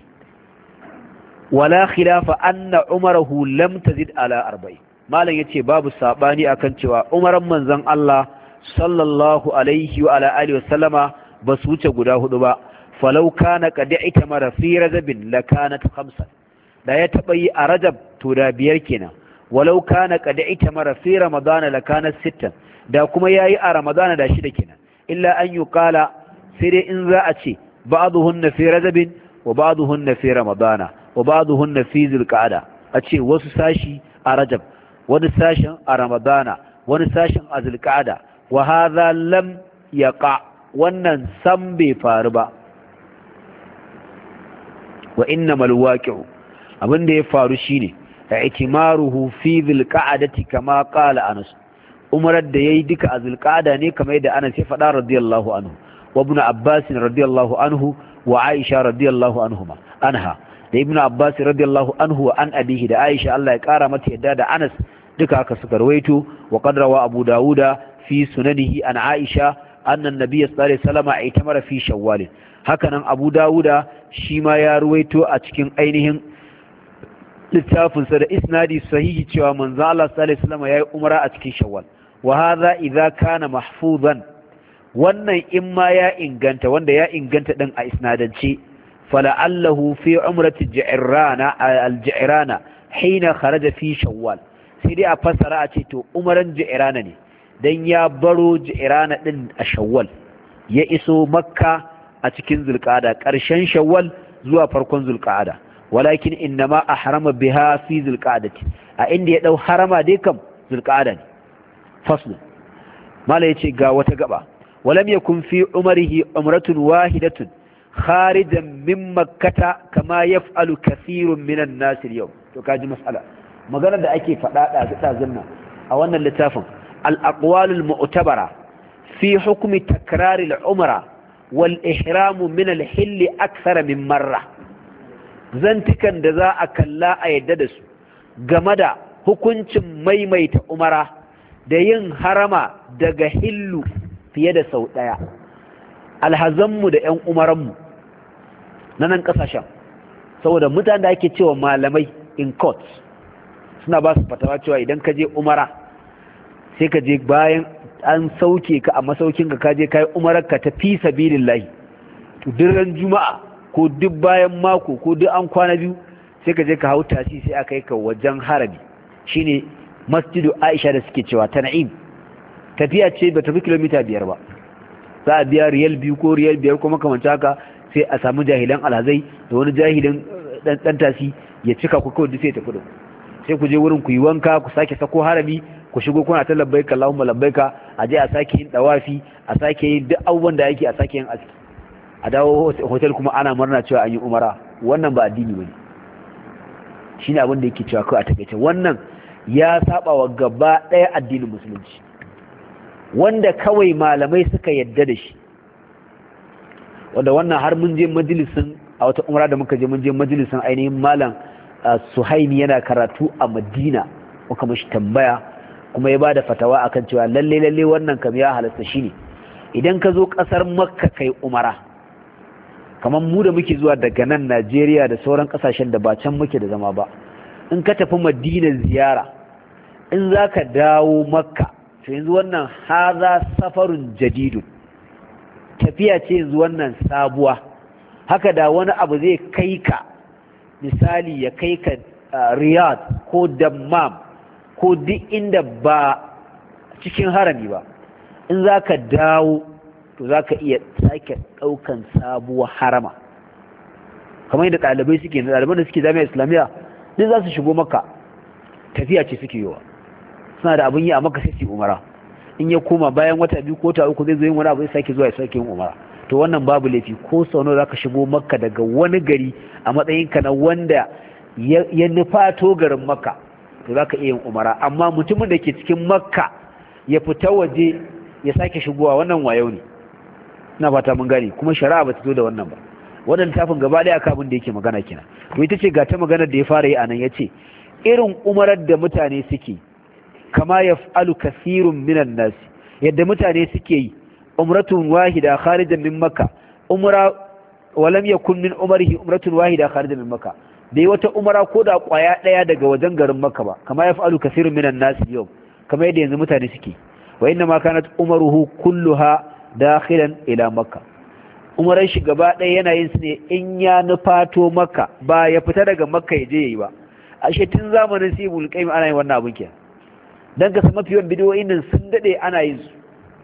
Wala khilafa anna umarahu lam tazid ala 40. Malam yace babu sabani akan cewa umaran manzon Allah sallallahu alaihi wa ala alihi wa sallama ba su wuce guda hudu ba. Falau kana qad itamara fi rajabin lakanat khamsan, da ya taba yi a rajab to da biyar kenan. Walau kana qad itamara fi ramadana lakanat sittan, da kuma yayi a ramadana da shida kenan. Illa an yuqala, sai dai in za a ce ba'dhuhunna fi rajabin wa ba'dhuhunna fi ramadana wa ba'dhuhunna fi zulqa'ada, a ce wasu sashi a rajab, wani sashin a ramadana, wani sashin a zulqa'ada. Wa hadha lam yaqa, wannan san bai faru ba. Wa innamal waqi'u, abin da ya faru shine i'timaruhu fi zulqa'adati kama qala Anas, umarar da yayi duka a zulqa'ada ne kamar yadda Anas ya faɗa radiyallahu anhu, wa ibn Abbas radiyallahu anhu wa Aisha radiyallahu anha, da ibn Abbas radiyallahu anhu wa an abihi, da Aisha Allah ya kara mata yadda da Anas, duka aka suka rawaito. Wa qad rawa Abu Dawuda fi sunanihi an Aisha anna an-nabiy sallallahu alaihi wasallam aitamara fi Shawwal. Hakanan Abu Dawuda shi ma ya rawaito a cikin ainihin littafinsa da isnadi sahihi cewa manzo Allah sallallahu alaihi wasallam yayi umra a cikin Shawwal. Wa hadha idza kana mahfuzan, wannan in ma ya inganta, wanda ya inganta din a isnadance, fala'allahu fi umrati al-Ji'rana hina kharaja fi Shawwal, sai dai a fassara a ce to umaran Ji'rana ne dan ya baro Ji'rana din a Shawwal, ya iso Makka a cikin Zulqa'ada, ƙarshen Shawwal zuwa farkon Zulqa'ada. Walakin innama ahrama biha fi Zulqa'adati, a inda ya dau harama dai kam Zulqa'ada ne. Fasl mala yace ga wata gaba, walam yakun fi umrihi umratun wahidatun kharijan min makkata kama yaf'alu kathirun minan nas al-yawm. To kaji mas'ala, magana da ake faɗa ɗazun nan a wannan littafin, al-aqwal al-mu'tabara fi hukmi takrar al-umra wal ihram min al-hill akthar min marra. Zantikan da za a kalla a yadda da su game da hukuncin maimaita umara da yin harama daga hillu fiye da sau ɗaya. Alhazanmu da 'yan umaranmu na nan ƙasashen, saboda mutane da ake cewa malamai in court suna ba su fatawa cewa idan ka je umara sai ka je bayan an sauke ka a masaukin ka je kai umarar ka ta fi sabilillahi, to duk ran juma'a ko duk bayan mako ko duk an kwana biyu sai ka je ka hau tasi sai aka yi ka wajen harabi, shine masjidu Aisha da suke cewa Tan'im. Tafiya ce ba tafi kilomita 5 ba, za a biya riyal 2 ko riyal 5 ko makamanta haka, sai a samu jahilan alhazai da wani jahilin dan tasi ya cika ku kawai sai tafi da ku, sai ku je wurin ku yi wanka, ku sake sako harami, ku shigo kuna ta labbaika Allahumma labbaika, a je a sake yin dawafi, a sake yin duk abubuwan da yake, a sake yin aski, a dawo hotel kuma ana murna cewa an yi umara. Wannan ba addini bane. shine abin da yake cewa kai a takeice wannan ya saba wa gaba ɗaya addinin musulunci wanda kawai malamai suka yadda da shi, wanda wannan har mun je majalisin a wata umra da muka je mun je majalisin ainihin malam Suhaimi yana karatu a Madina, muka mashi tambaya kuma ya bada fatawa akan cewa lalle wannan kam ya halasta shine idan ka zo kasar Makka kai umara, kamar mu da muke zuwa daga nan Najeriya da sauran kasashen da ba can muke da zama ba, in ka tafi Madina ziyara in zaka dawo Makka to yanzu wannan haza safarun jadidun, tafiya ce yanzu wannan sabuwa. Haka da wani abu zai kai ka, misali ya kai ka Riyadh ko Dammam ko duk inda ba cikin harami ba, in za ka dawo to za ka iya sake ɗaukan sabuwar harama, kamar yadda ɗalibai suke, ɗaliban da suke jami'a islamiyya duk za su shigo Makka, tafiya ce suke yiwa, suna da abin yi a Makka sai su umara, in ya koma bayan wata 2 ko 3 zai zo yin wani abu sai sake zuwa ya sake yin umara. To wannan babu laifi, ko sau nawa zaka shigo Makka daga wani gari a matsayinka na wanda ya nufato garin Makka to zaka iya yin umara. Amma mutumin da ke cikin Makka ya fita waje ya sake shigowa, wannan wayo ne, ina fata mun gane, kuma shari'a ba ta zo da wannan ba. Wannan tafin gaba ɗaya aka abin da yake magana kenan. To ita ce ga ta magana da ya fara yi anan, yace irin umarar da mutane suke, kama yaf'alu kathirun minan nas, yadda mutane suke yi umratun wahida kharijan min Makka, umra walam yakun min umrihi umratun wahida kharijan min Makka, bai wata umara ko da kwaya daya daga wajen garin Makka ba, kama yaf'alu kathirun minan nas yau, kama yadda yanzu mutane suke. Wa inna ma kanat umruhu kulluha dakhilan ila Makka, umaran shi gaba daya yana yin su ne in ya nufato Makka, ba ya fita daga Makka ya je yayi ba. Ashe tun zamanin Sibul Qaim ana yin wannan abin kenan, dan ka san mafiyan bidiyoyin nan sun dade ana yin su.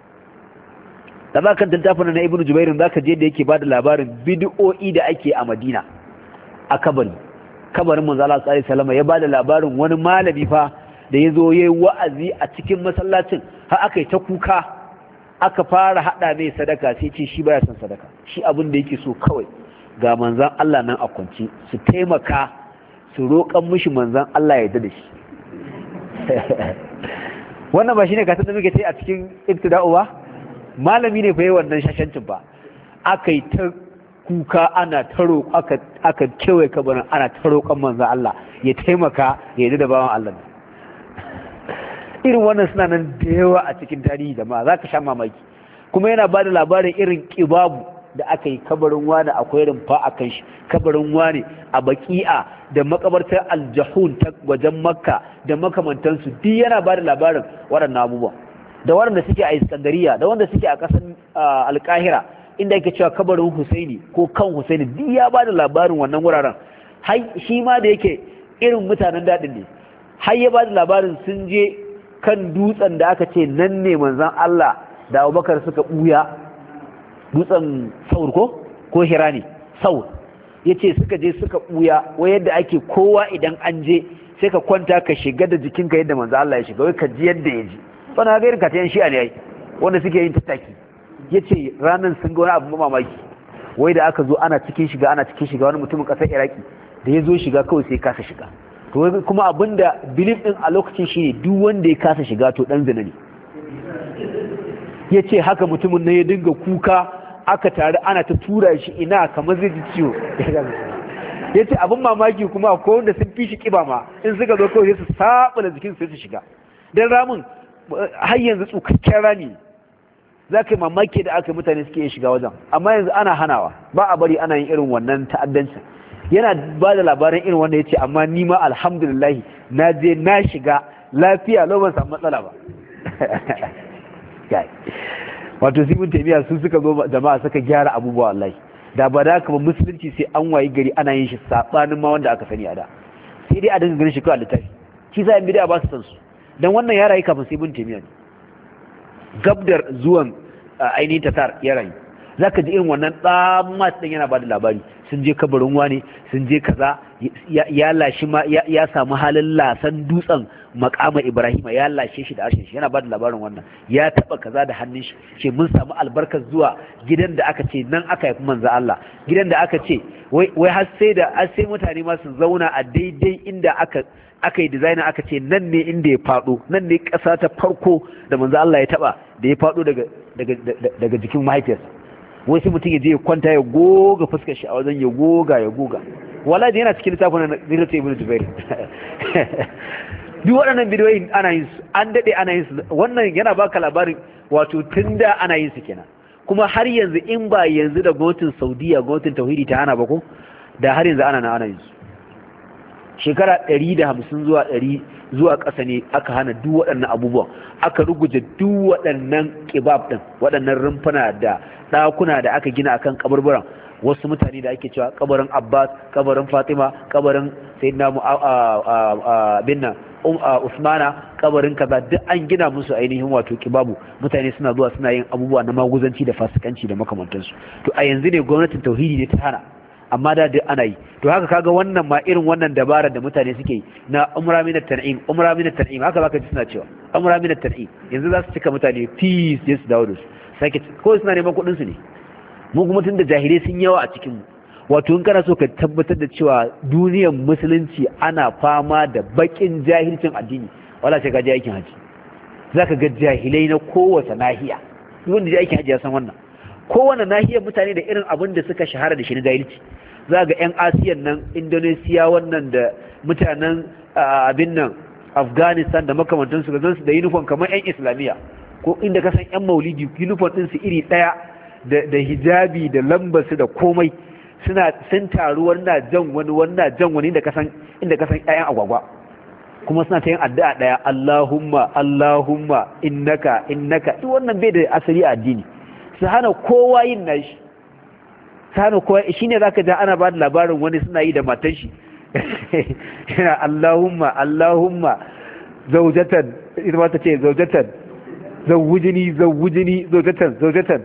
Da ba kan littafin na Ibn Jubair zaka je da yake bada labarin bid'o'i da ake a Madina a kabarin manzo Allah sallallahu alaihi wasallam, ya bada labarin wani malami fa da yazo yayi wa'azi a cikin masallacin har aka yi ta kuka, aka fara hada mai sadaka, sai ce shi baya son sadaka, shi abin da yake so kawai ga manzon Allah nan a kwanci su taimaka su roƙan mishi manzon Allah ya yarda da shi. Wannan ba shine ka da muke tai a cikin ibtida'u ba, malami ne fa yi wannan shashancin ba, aka yi ta kuka ana ta roƙo, aka kewaye kabarin ana ta roƙon manzon Allah ya taimaka ya yarda da bawan Allah. Irin wannan suna nan da yawa a cikin tarihi da ma za ka sha mamaki, kuma yana ba da labarin irin ƙibabu da aka yi kabarin wani akwai rumfa a kan shi, kabarin wani a Baqi'a da makabartar Aljahun ta wajen Makka da makamantansu, duk yana ba da labarin waɗannan abubuwa, da waɗanda suke a Iskandariya da wanda suke a ƙasar Alƙahira inda yake cewa kabarin Husaini ko kan Husaini, duk ya ba da labarin wannan wuraren. Shi ma da yake irin mutanen daɗin ne, har ya ba da labarin sun je kan dutsen da aka ce nan ne manzon Allah da Abubakar suka ɓuya, dutsen Saur ko Hira ne, Saur, yace suka je suka ɓuya, wai yadda ake kowa idan an je sai ka kwanta ka shiga da jikinka yadda manzon Allah ya shiga, wai ka ji yadda ya ji. Wannan ga irin katayen shi'a ne ai, wanda suke yin tattaki. Yace ranan sun ga wani abu mamaki, wai da aka zo ana cikin shiga wani mutumin ƙasar Iraki da ya zo shiga kawai sai kasa shiga. To kuma abinda belief din a lokacin shi ne duk wanda ya kasa shiga to dan zina ne. Yace haka mutumin nan ya dinga kuka, aka tare ana ta tura shi ina kamar zai ji ciwo. Yace abin mamaki kuma ko wanda sun fi shi kiba ma in suka zo kawai sai su sabula jikin sai su shiga. Dan ramin har yanzu tsukakken rami, za ka yi mamaki da aka mutane suke yin shiga wajen, amma yanzu ana hanawa, ba a bari ana yin irin wannan ta'addancin. Yana ba da labarin irin wanda ya ce amma ni ma alhamdulillahi na je na shiga lafiya lau ban samu matsala ba. Wato Ibn Taymiyyah su suka zo jama'a suka gyara abubuwa wallahi, da ba da kuma musulunci sai an wayi gari ana yin shi sabanin ma wanda aka sani a da, sai dai a dinga ganin shi kawai a littafi. Shi sa yan bid'a ba su san su, dan wannan ya rayu kafin Ibn Taymiyyah ne, gabdar zuwan ainihin tatar ya rayu, zaka ji irin wannan tsammat din yana bada labari sun je kabarin wani sun je kaza ya lashi ma ya samu halin lasan dutsen makama Ibrahima ya lashe shi da harshen shi yana bada labarin wannan ya taba kaza da hannun shi ce mun samu albarkar zuwa gidan da aka ce nan aka haifi manzo Allah gidan da aka ce wai har sai mutane ma su zauna a daidai inda aka yi designer aka ce nan ne inda ya fado nan ne kasa ta farko da manzo Allah ya taba da ya fado daga jikin mahaifiyarsa wai sai mutum ya je ya kwanta ya goga fuskar shi a wajen ya goga wala da yana cikin littafin na Ziratu Ibn Jubair duk waɗannan bidiyoyin ana yin su an daɗe ana yin su wannan yana baka labarin wato tun da ana yin su kenan kuma har yanzu in ba yanzu da gwamnatin Saudiya gwamnatin tauhidi ta hana ba ko da har yanzu ana yin su shekara 150 zuwa 100 zuwa ƙasa ne aka hana duk waɗannan abubuwan aka ruguje duk waɗannan kibab ɗin waɗannan rumfuna da ɗakuna da aka gina akan kaburburan wasu mutane da ake cewa kabarin Abbas kabarin Fatima kabarin Sayyidina binna Usmana kabarin kaza duk an gina musu ainihin wato kibabu mutane suna zuwa suna yin abubuwa na maguzanci da fasikanci da makamantansu to a yanzu ne gwamnatin tauhidi ne ta hana amma da duk ana yi to haka kaga wannan ma irin wannan dabarar da mutane suke yi na umra min at-tan'im haka zaka ji suna cewa umra min at-tan'im yanzu za su cika mutane fees yes da wados sake ko suna neman kuɗin su ne mu kuma tunda jahilai sun yawa a cikin mu wato in kana so ka tabbatar da cewa duniyar musulunci ana fama da bakin jahilcin addini wala sai ka je aikin haji zaka ga jahilai na kowace nahiya duk wanda je aikin haji ya san wannan kowane nahiyar mutane da irin abin da suka shahara da shi na jahilci za ga 'yan asiyan nan Indonesia wannan da mutanen abin nan Afghanistan da makamantansu ga zansu da uniform kamar 'yan Islamiyya ko inda ka san 'yan maulidi uniform ɗinsu iri ɗaya da hijabi da lambarsu da komai sun taru wannan jan wani inda ka san 'ya'yan agwagwa kuma suna ta yin addu'a ɗaya Allahumma innaka duk wannan bai da asali a addini su hana kowa yin nashi su hana kowa shi ne za ka ja ana ba da labarin wani suna yi da matan shi yana Allahumma zaujatan ita ma ta ce zaujatan zawujini zaujatan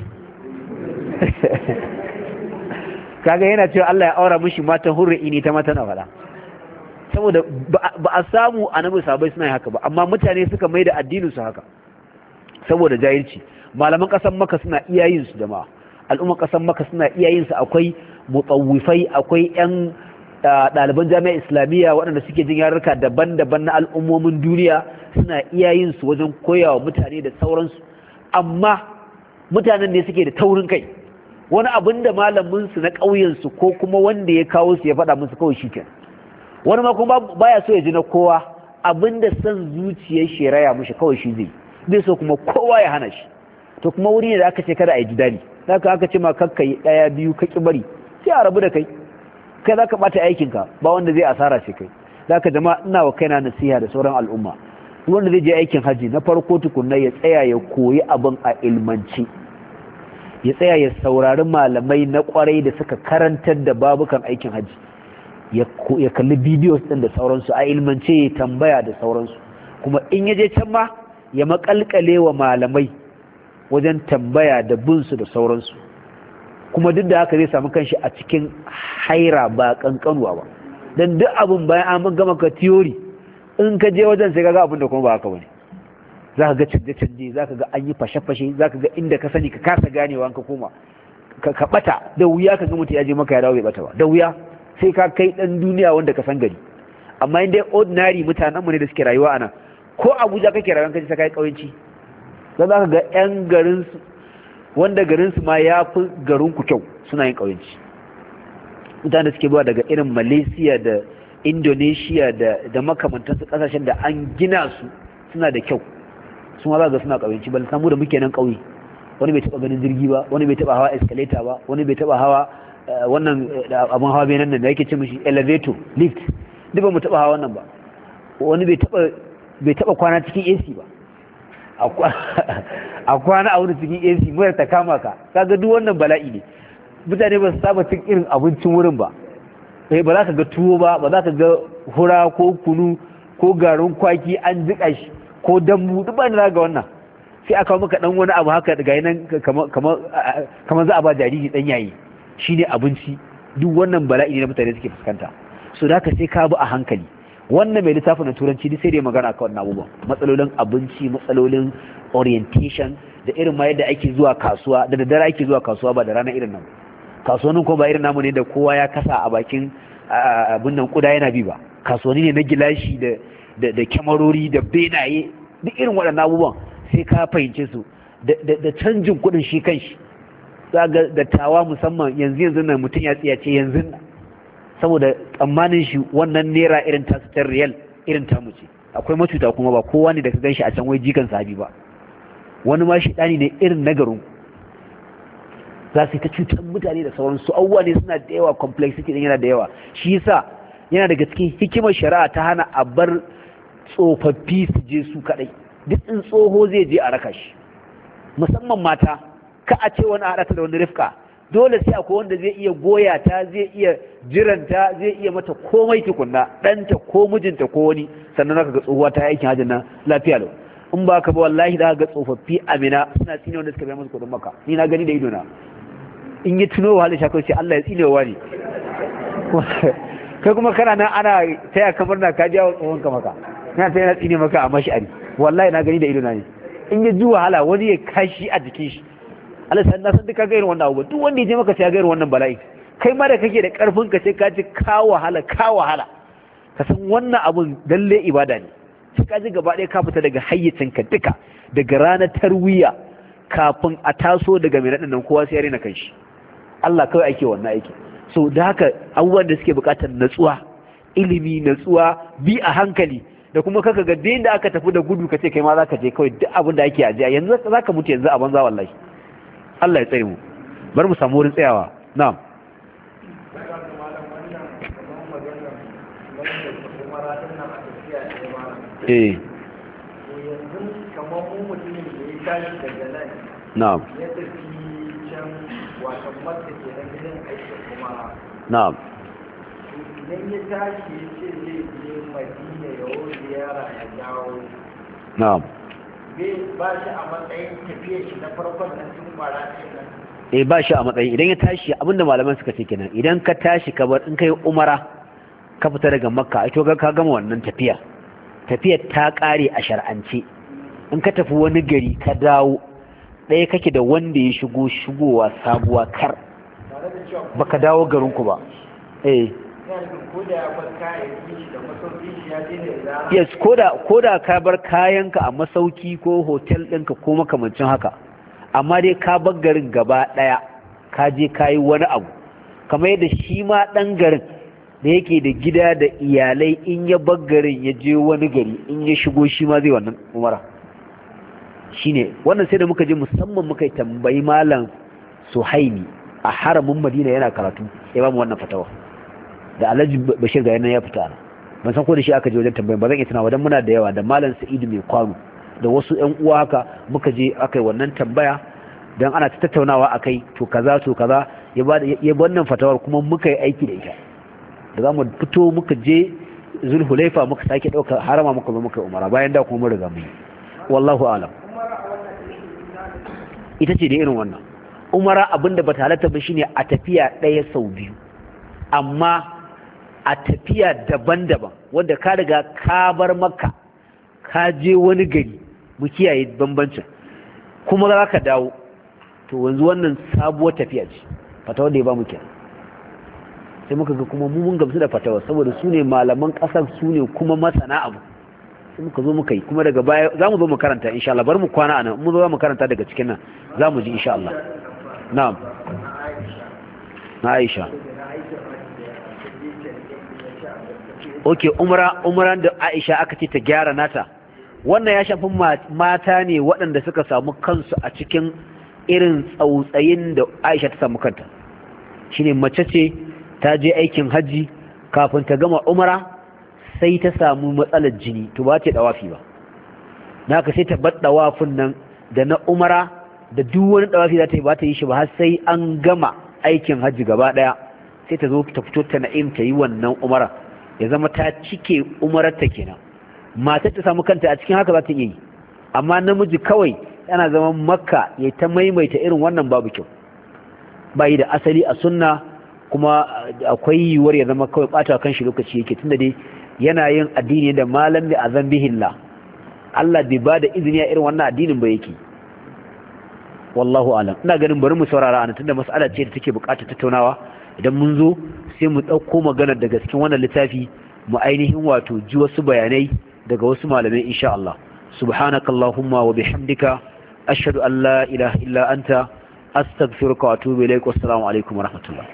kaga yana cewa Allah ya aura mishi matan hurri ne ta mata na fada saboda ba a samu annabi sahabbai suna haka ba amma mutane suka mai da addinin su haka saboda jahilci malaman kasan maka suna iya yin su jama'a al'umman kasan maka suna iya yin su akwai mutawwifai akwai yan ɗaliban jami'a islamiyya waɗanda suke jin yarurruka daban-daban na al'ummomin duniya suna iya yin su wajen koyawa mutane da sauransu amma mutanen ne suke da taurin kai wani abin da malamin su na ƙauyen su ko kuma wanda ya kawo su ya faɗa musu kawai shikenan wani ma kuma baya so ya ji na kowa abin da san zuciyar shi raya mushi kawai shi zai bai so kuma kowa ya hana shi to kuma wuri ne da aka ce kada a yi jidali zaka aka ce ma kakka yi ɗaya biyu ka ki bari sai a rabu da kai za ka ɓata aikinka ba wanda zai asara ce kai za ka jama'a ina wa kaina nasiha da sauran al'umma wanda zai je aikin hajji na farko tukunna ya tsaya ya koyi abin a ilmanci ya tsaya ya saurari malamai na kwarai da suka karantar da babukan aikin hajji ya kalli bidiyos ɗin da sauransu a ilmance ya tambaya da sauransu kuma in ya je can ma ya makalkale wa malamai wajen tambaya da binsu da sauransu kuma duk da haka zai samu kanshi a cikin haira ba kankanuwa ba don duk abin bayan an gama ka tiyori in ka je wajen sai ka ga abin da kuma ba haka bane za ka ga canje-canje za ka ga an yi fashe-fashe za ka ga inda ka sani ka kasa ganewa ka koma ka bata da wuya ka ga mutum ya je maka ya dawo bai bata ba da wuya sai ka kai dan duniya wanda ka san gari amma in dai ordinary mutanenmu ne da suke rayuwa a nan ko abuja kake rayuwa kaji sai kai kauyanci za ka ga yan garinsu wanda garinsu ma ya fi garinku kyau suna yin ƙauyenci mutane suke zuwa daga irin malaysia da indonesia da makamantansu ƙasashen da an gina su suna da kyau su ma za ga suna ƙauyenci ba samu da muke nan ƙauye wani bai taɓa ganin jirgi ba wani bai taɓa hawa escalator ba wani bai taɓa hawa wannan abin hawa bai nan da yake ce mishi elevator lift duk ba mu taɓa hawa wannan ba wani bai taɓa kwana cikin AC ba a kwana a wurin cikin AC mura ta kama ka kaga duk wannan bala'i ne mutane ba su saba cin irin abincin wurin ba ba za ka ga tuwo ba za ka ga hura ko kunu ko garin kwaki an jika shi ko dambu duk ba ni ga wannan sai aka maka dan wani abu haka daga nan kamar za a ba jariri dan yayi shine abinci. Duk wannan bala'i ne da mutane suke fuskanta. So da haka sai ka bi a hankali. Wannan mai littafin na turanci duk sai dai magana akan wannan abubuwan, matsalolin abinci, matsalolin orientation, da irin ma yadda ake zuwa kasuwa, da daddare ake zuwa kasuwa ba da rana irin nan. Kasuwannin kuma ba irin namu ne da kowa ya kasa a bakin abin nan kuda yana bi ba. Kasuwanni ne na gilashi da kyamarori da benaye, duk irin waɗannan abubuwan sai ka fahimce su da canjin kuɗin shi kanshi. Za ga dattawa musamman yanzu nan mutum ya tsiyace yanzu saboda tsammanin shi wannan naira irin tasu ta riyal irin tamu ce. Akwai macuta kuma ba kowa ne da ka gan shi a can wai jikan sahabi ba, wani ma shi ɗani ne irin nagarin za su yi ta cutar mutane da sauransu. Abubuwa ne suna da yawa, complexity ɗin yana da yawa. Shi yasa yana daga cikin hikimar shari'a ta hana a bar tsofaffi su je su kaɗai. Duk in tsoho zai je a raka shi, musamman mata, ka a ce wani haɗa ta da wani rifka. Dole sai akwai wanda zai iya goya ta, zai iya jiranta, zai iya mata komai tukunna, ɗanta ko mijinta ko wani, sannan zaka ga tsohuwa ta aikin hajjin nan lafiya lau. In ba ka ba wallahi za ka ga tsofaffi amina suna tsine wanda suka biya musu kuɗin maka. Ni na gani da ido na. In yi tuno wa halin shakar sai Allah ya tsine wa ne. Kai kuma kana nan ana taya kamar na ka jawo tsohon ka maka, yana ta yana tsine maka a mashari. Wallahi na gani da ido na ne. In ya ji wahala wani ya kashi a jikin shi. Allah sai na san duka ga irin wannan abu. Duk wanda ya je maka sai ya ga irin wannan bala'i. Kai ma da kake da karfin ka sai ka ji ka wahala. Ka san wannan abun lalle ibada ne. Sai ka ji gaba ɗaya ka fita daga hayyacinka duka, daga ranar tarwiya kafin a taso daga mai naɗin nan kowa sai ya rena kanshi. Allah kawai ake wannan aiki. So da haka abubuwan da suke buƙatar natsuwa, ilimi, natsuwa, bi a hankali, da kuma kaka ga da aka tafi da gudu ka ce kai ma za ka je kawai duk abin da ake ajiya yanzu za ka mutu yanzu a banza wallahi. Allah ya tsare mu. Bar mu samu wurin tsayawa. Na'am. Eh. Na'am. Na'am. Idan ya tashi ya ce zai je Madina ya wuri ziyara ya dawo. Na'am. Ba shi a matsayin tafiyar shi na farkon nan tun kwara nan. Ba shi a matsayin idan ya tashi abinda malaman suka ce kenan, idan ka tashi ka bar in kai umara ka fita daga Makka to ga ka gama wannan tafiyar ta kare a shar'ance. In ka tafi wani gari ka dawo ɗaya kake da wanda ya shigowa sabuwa kar baka dawo garinku ba. Yes, koda ka bar kayanka a masauki ko hotel ɗinka ko makamancin haka, amma dai ka bar garin gaba ɗaya ka je ka yi wani abu, kamar yadda shi ma ɗan garin da yake da gida da iyalai in ya bar garin ya je wani gari in ya shigo shi ma zai wannan umara. Shine wannan sai da muka je musamman muka tambayi malam Suhaimi a haramin Madina yana karatu, ya ba mu wannan fatawa. Da Alhaji Bashir ga yana ya fita, ban san ko da shi aka je wajen tambayin, ba zan iya tunawa dan muna da yawa, da malam Sa'idu mai kwano da wasu ƴan uwa haka muka je aka yi wannan tambaya dan ana ta tattaunawa akai to kaza ya wannan fatawar kuma muka yi aiki da ita. Da zamu fito muka je Zulhulaifa muka sake dauka harama muka zo muka umara bayan da kuma mun riga mun. Wallahu a'lam. Ita ce da irin wannan umara abinda bata halatta ba shine a tafiya ɗaya sau biyu, amma a tafiya daban-daban wanda ka riga ka bar Makka ka je wani gari, mu kiyaye bambancin, kuma za ka dawo, to wanzu wannan sabuwar tafiya ce. Fatawa da ya ba mu kenan, sai muka ga kuma mun gamsu da fatawa saboda su ne malaman ƙasar, su ne kuma masana abu, sai muka zo muka yi, kuma daga baya za mu zo mu karanta insha Allah. Bar mu kwana anan, mu zo za mu karanta daga cikin nan za mu ji insha Allah. Na'am. Na Aisha. Okay, umran da Aisha aka ce ta gyara nata. Wannan ya shafi mata ne waɗanda suka samu kansu a cikin irin tsautsayin da Aisha ta samu kanta. Shine mace ce ta je aikin haji, kafin ta gama umra sai ta samu matsalar jini, to ba ta dawafi ba. Naka sai ta bar dawafin nan da na umra da duk wani dawafi za ta yi ba ta yi shi ba har sai an gama aikin haji gaba daya, sai ta zo ta fito ta na'im ta yi wannan umara, ya zama ta cike umararta kenan. Matar ta samu kanta a cikin haka za ta yi, amma namiji kawai yana zaman makka ya ta maimaita irin wannan babu kyau, bayi da asali a sunna, kuma akwai yiwuwar ya zama kawai bata kan shi lokaci yake, tunda dai yana yin addini da malam bi azan bihillah, Allah bai ba da izini a irin wannan addinin ba yake. Wallahu alam. Ina ganin bari mu saurara ana, tunda mas'ala ce da take buƙatar tattaunawa. Idan mun zo sai mu ɗauko maganar daga cikin wannan littafi mu ainihin wato ji wasu bayanai daga wasu malamai insha Allah. Subhanakallahumma wa bihamdika ashhadu an la ilaha illa anta astaghfiruka wa atubu ilaik. Wassalamu alaikum wa rahmatullah.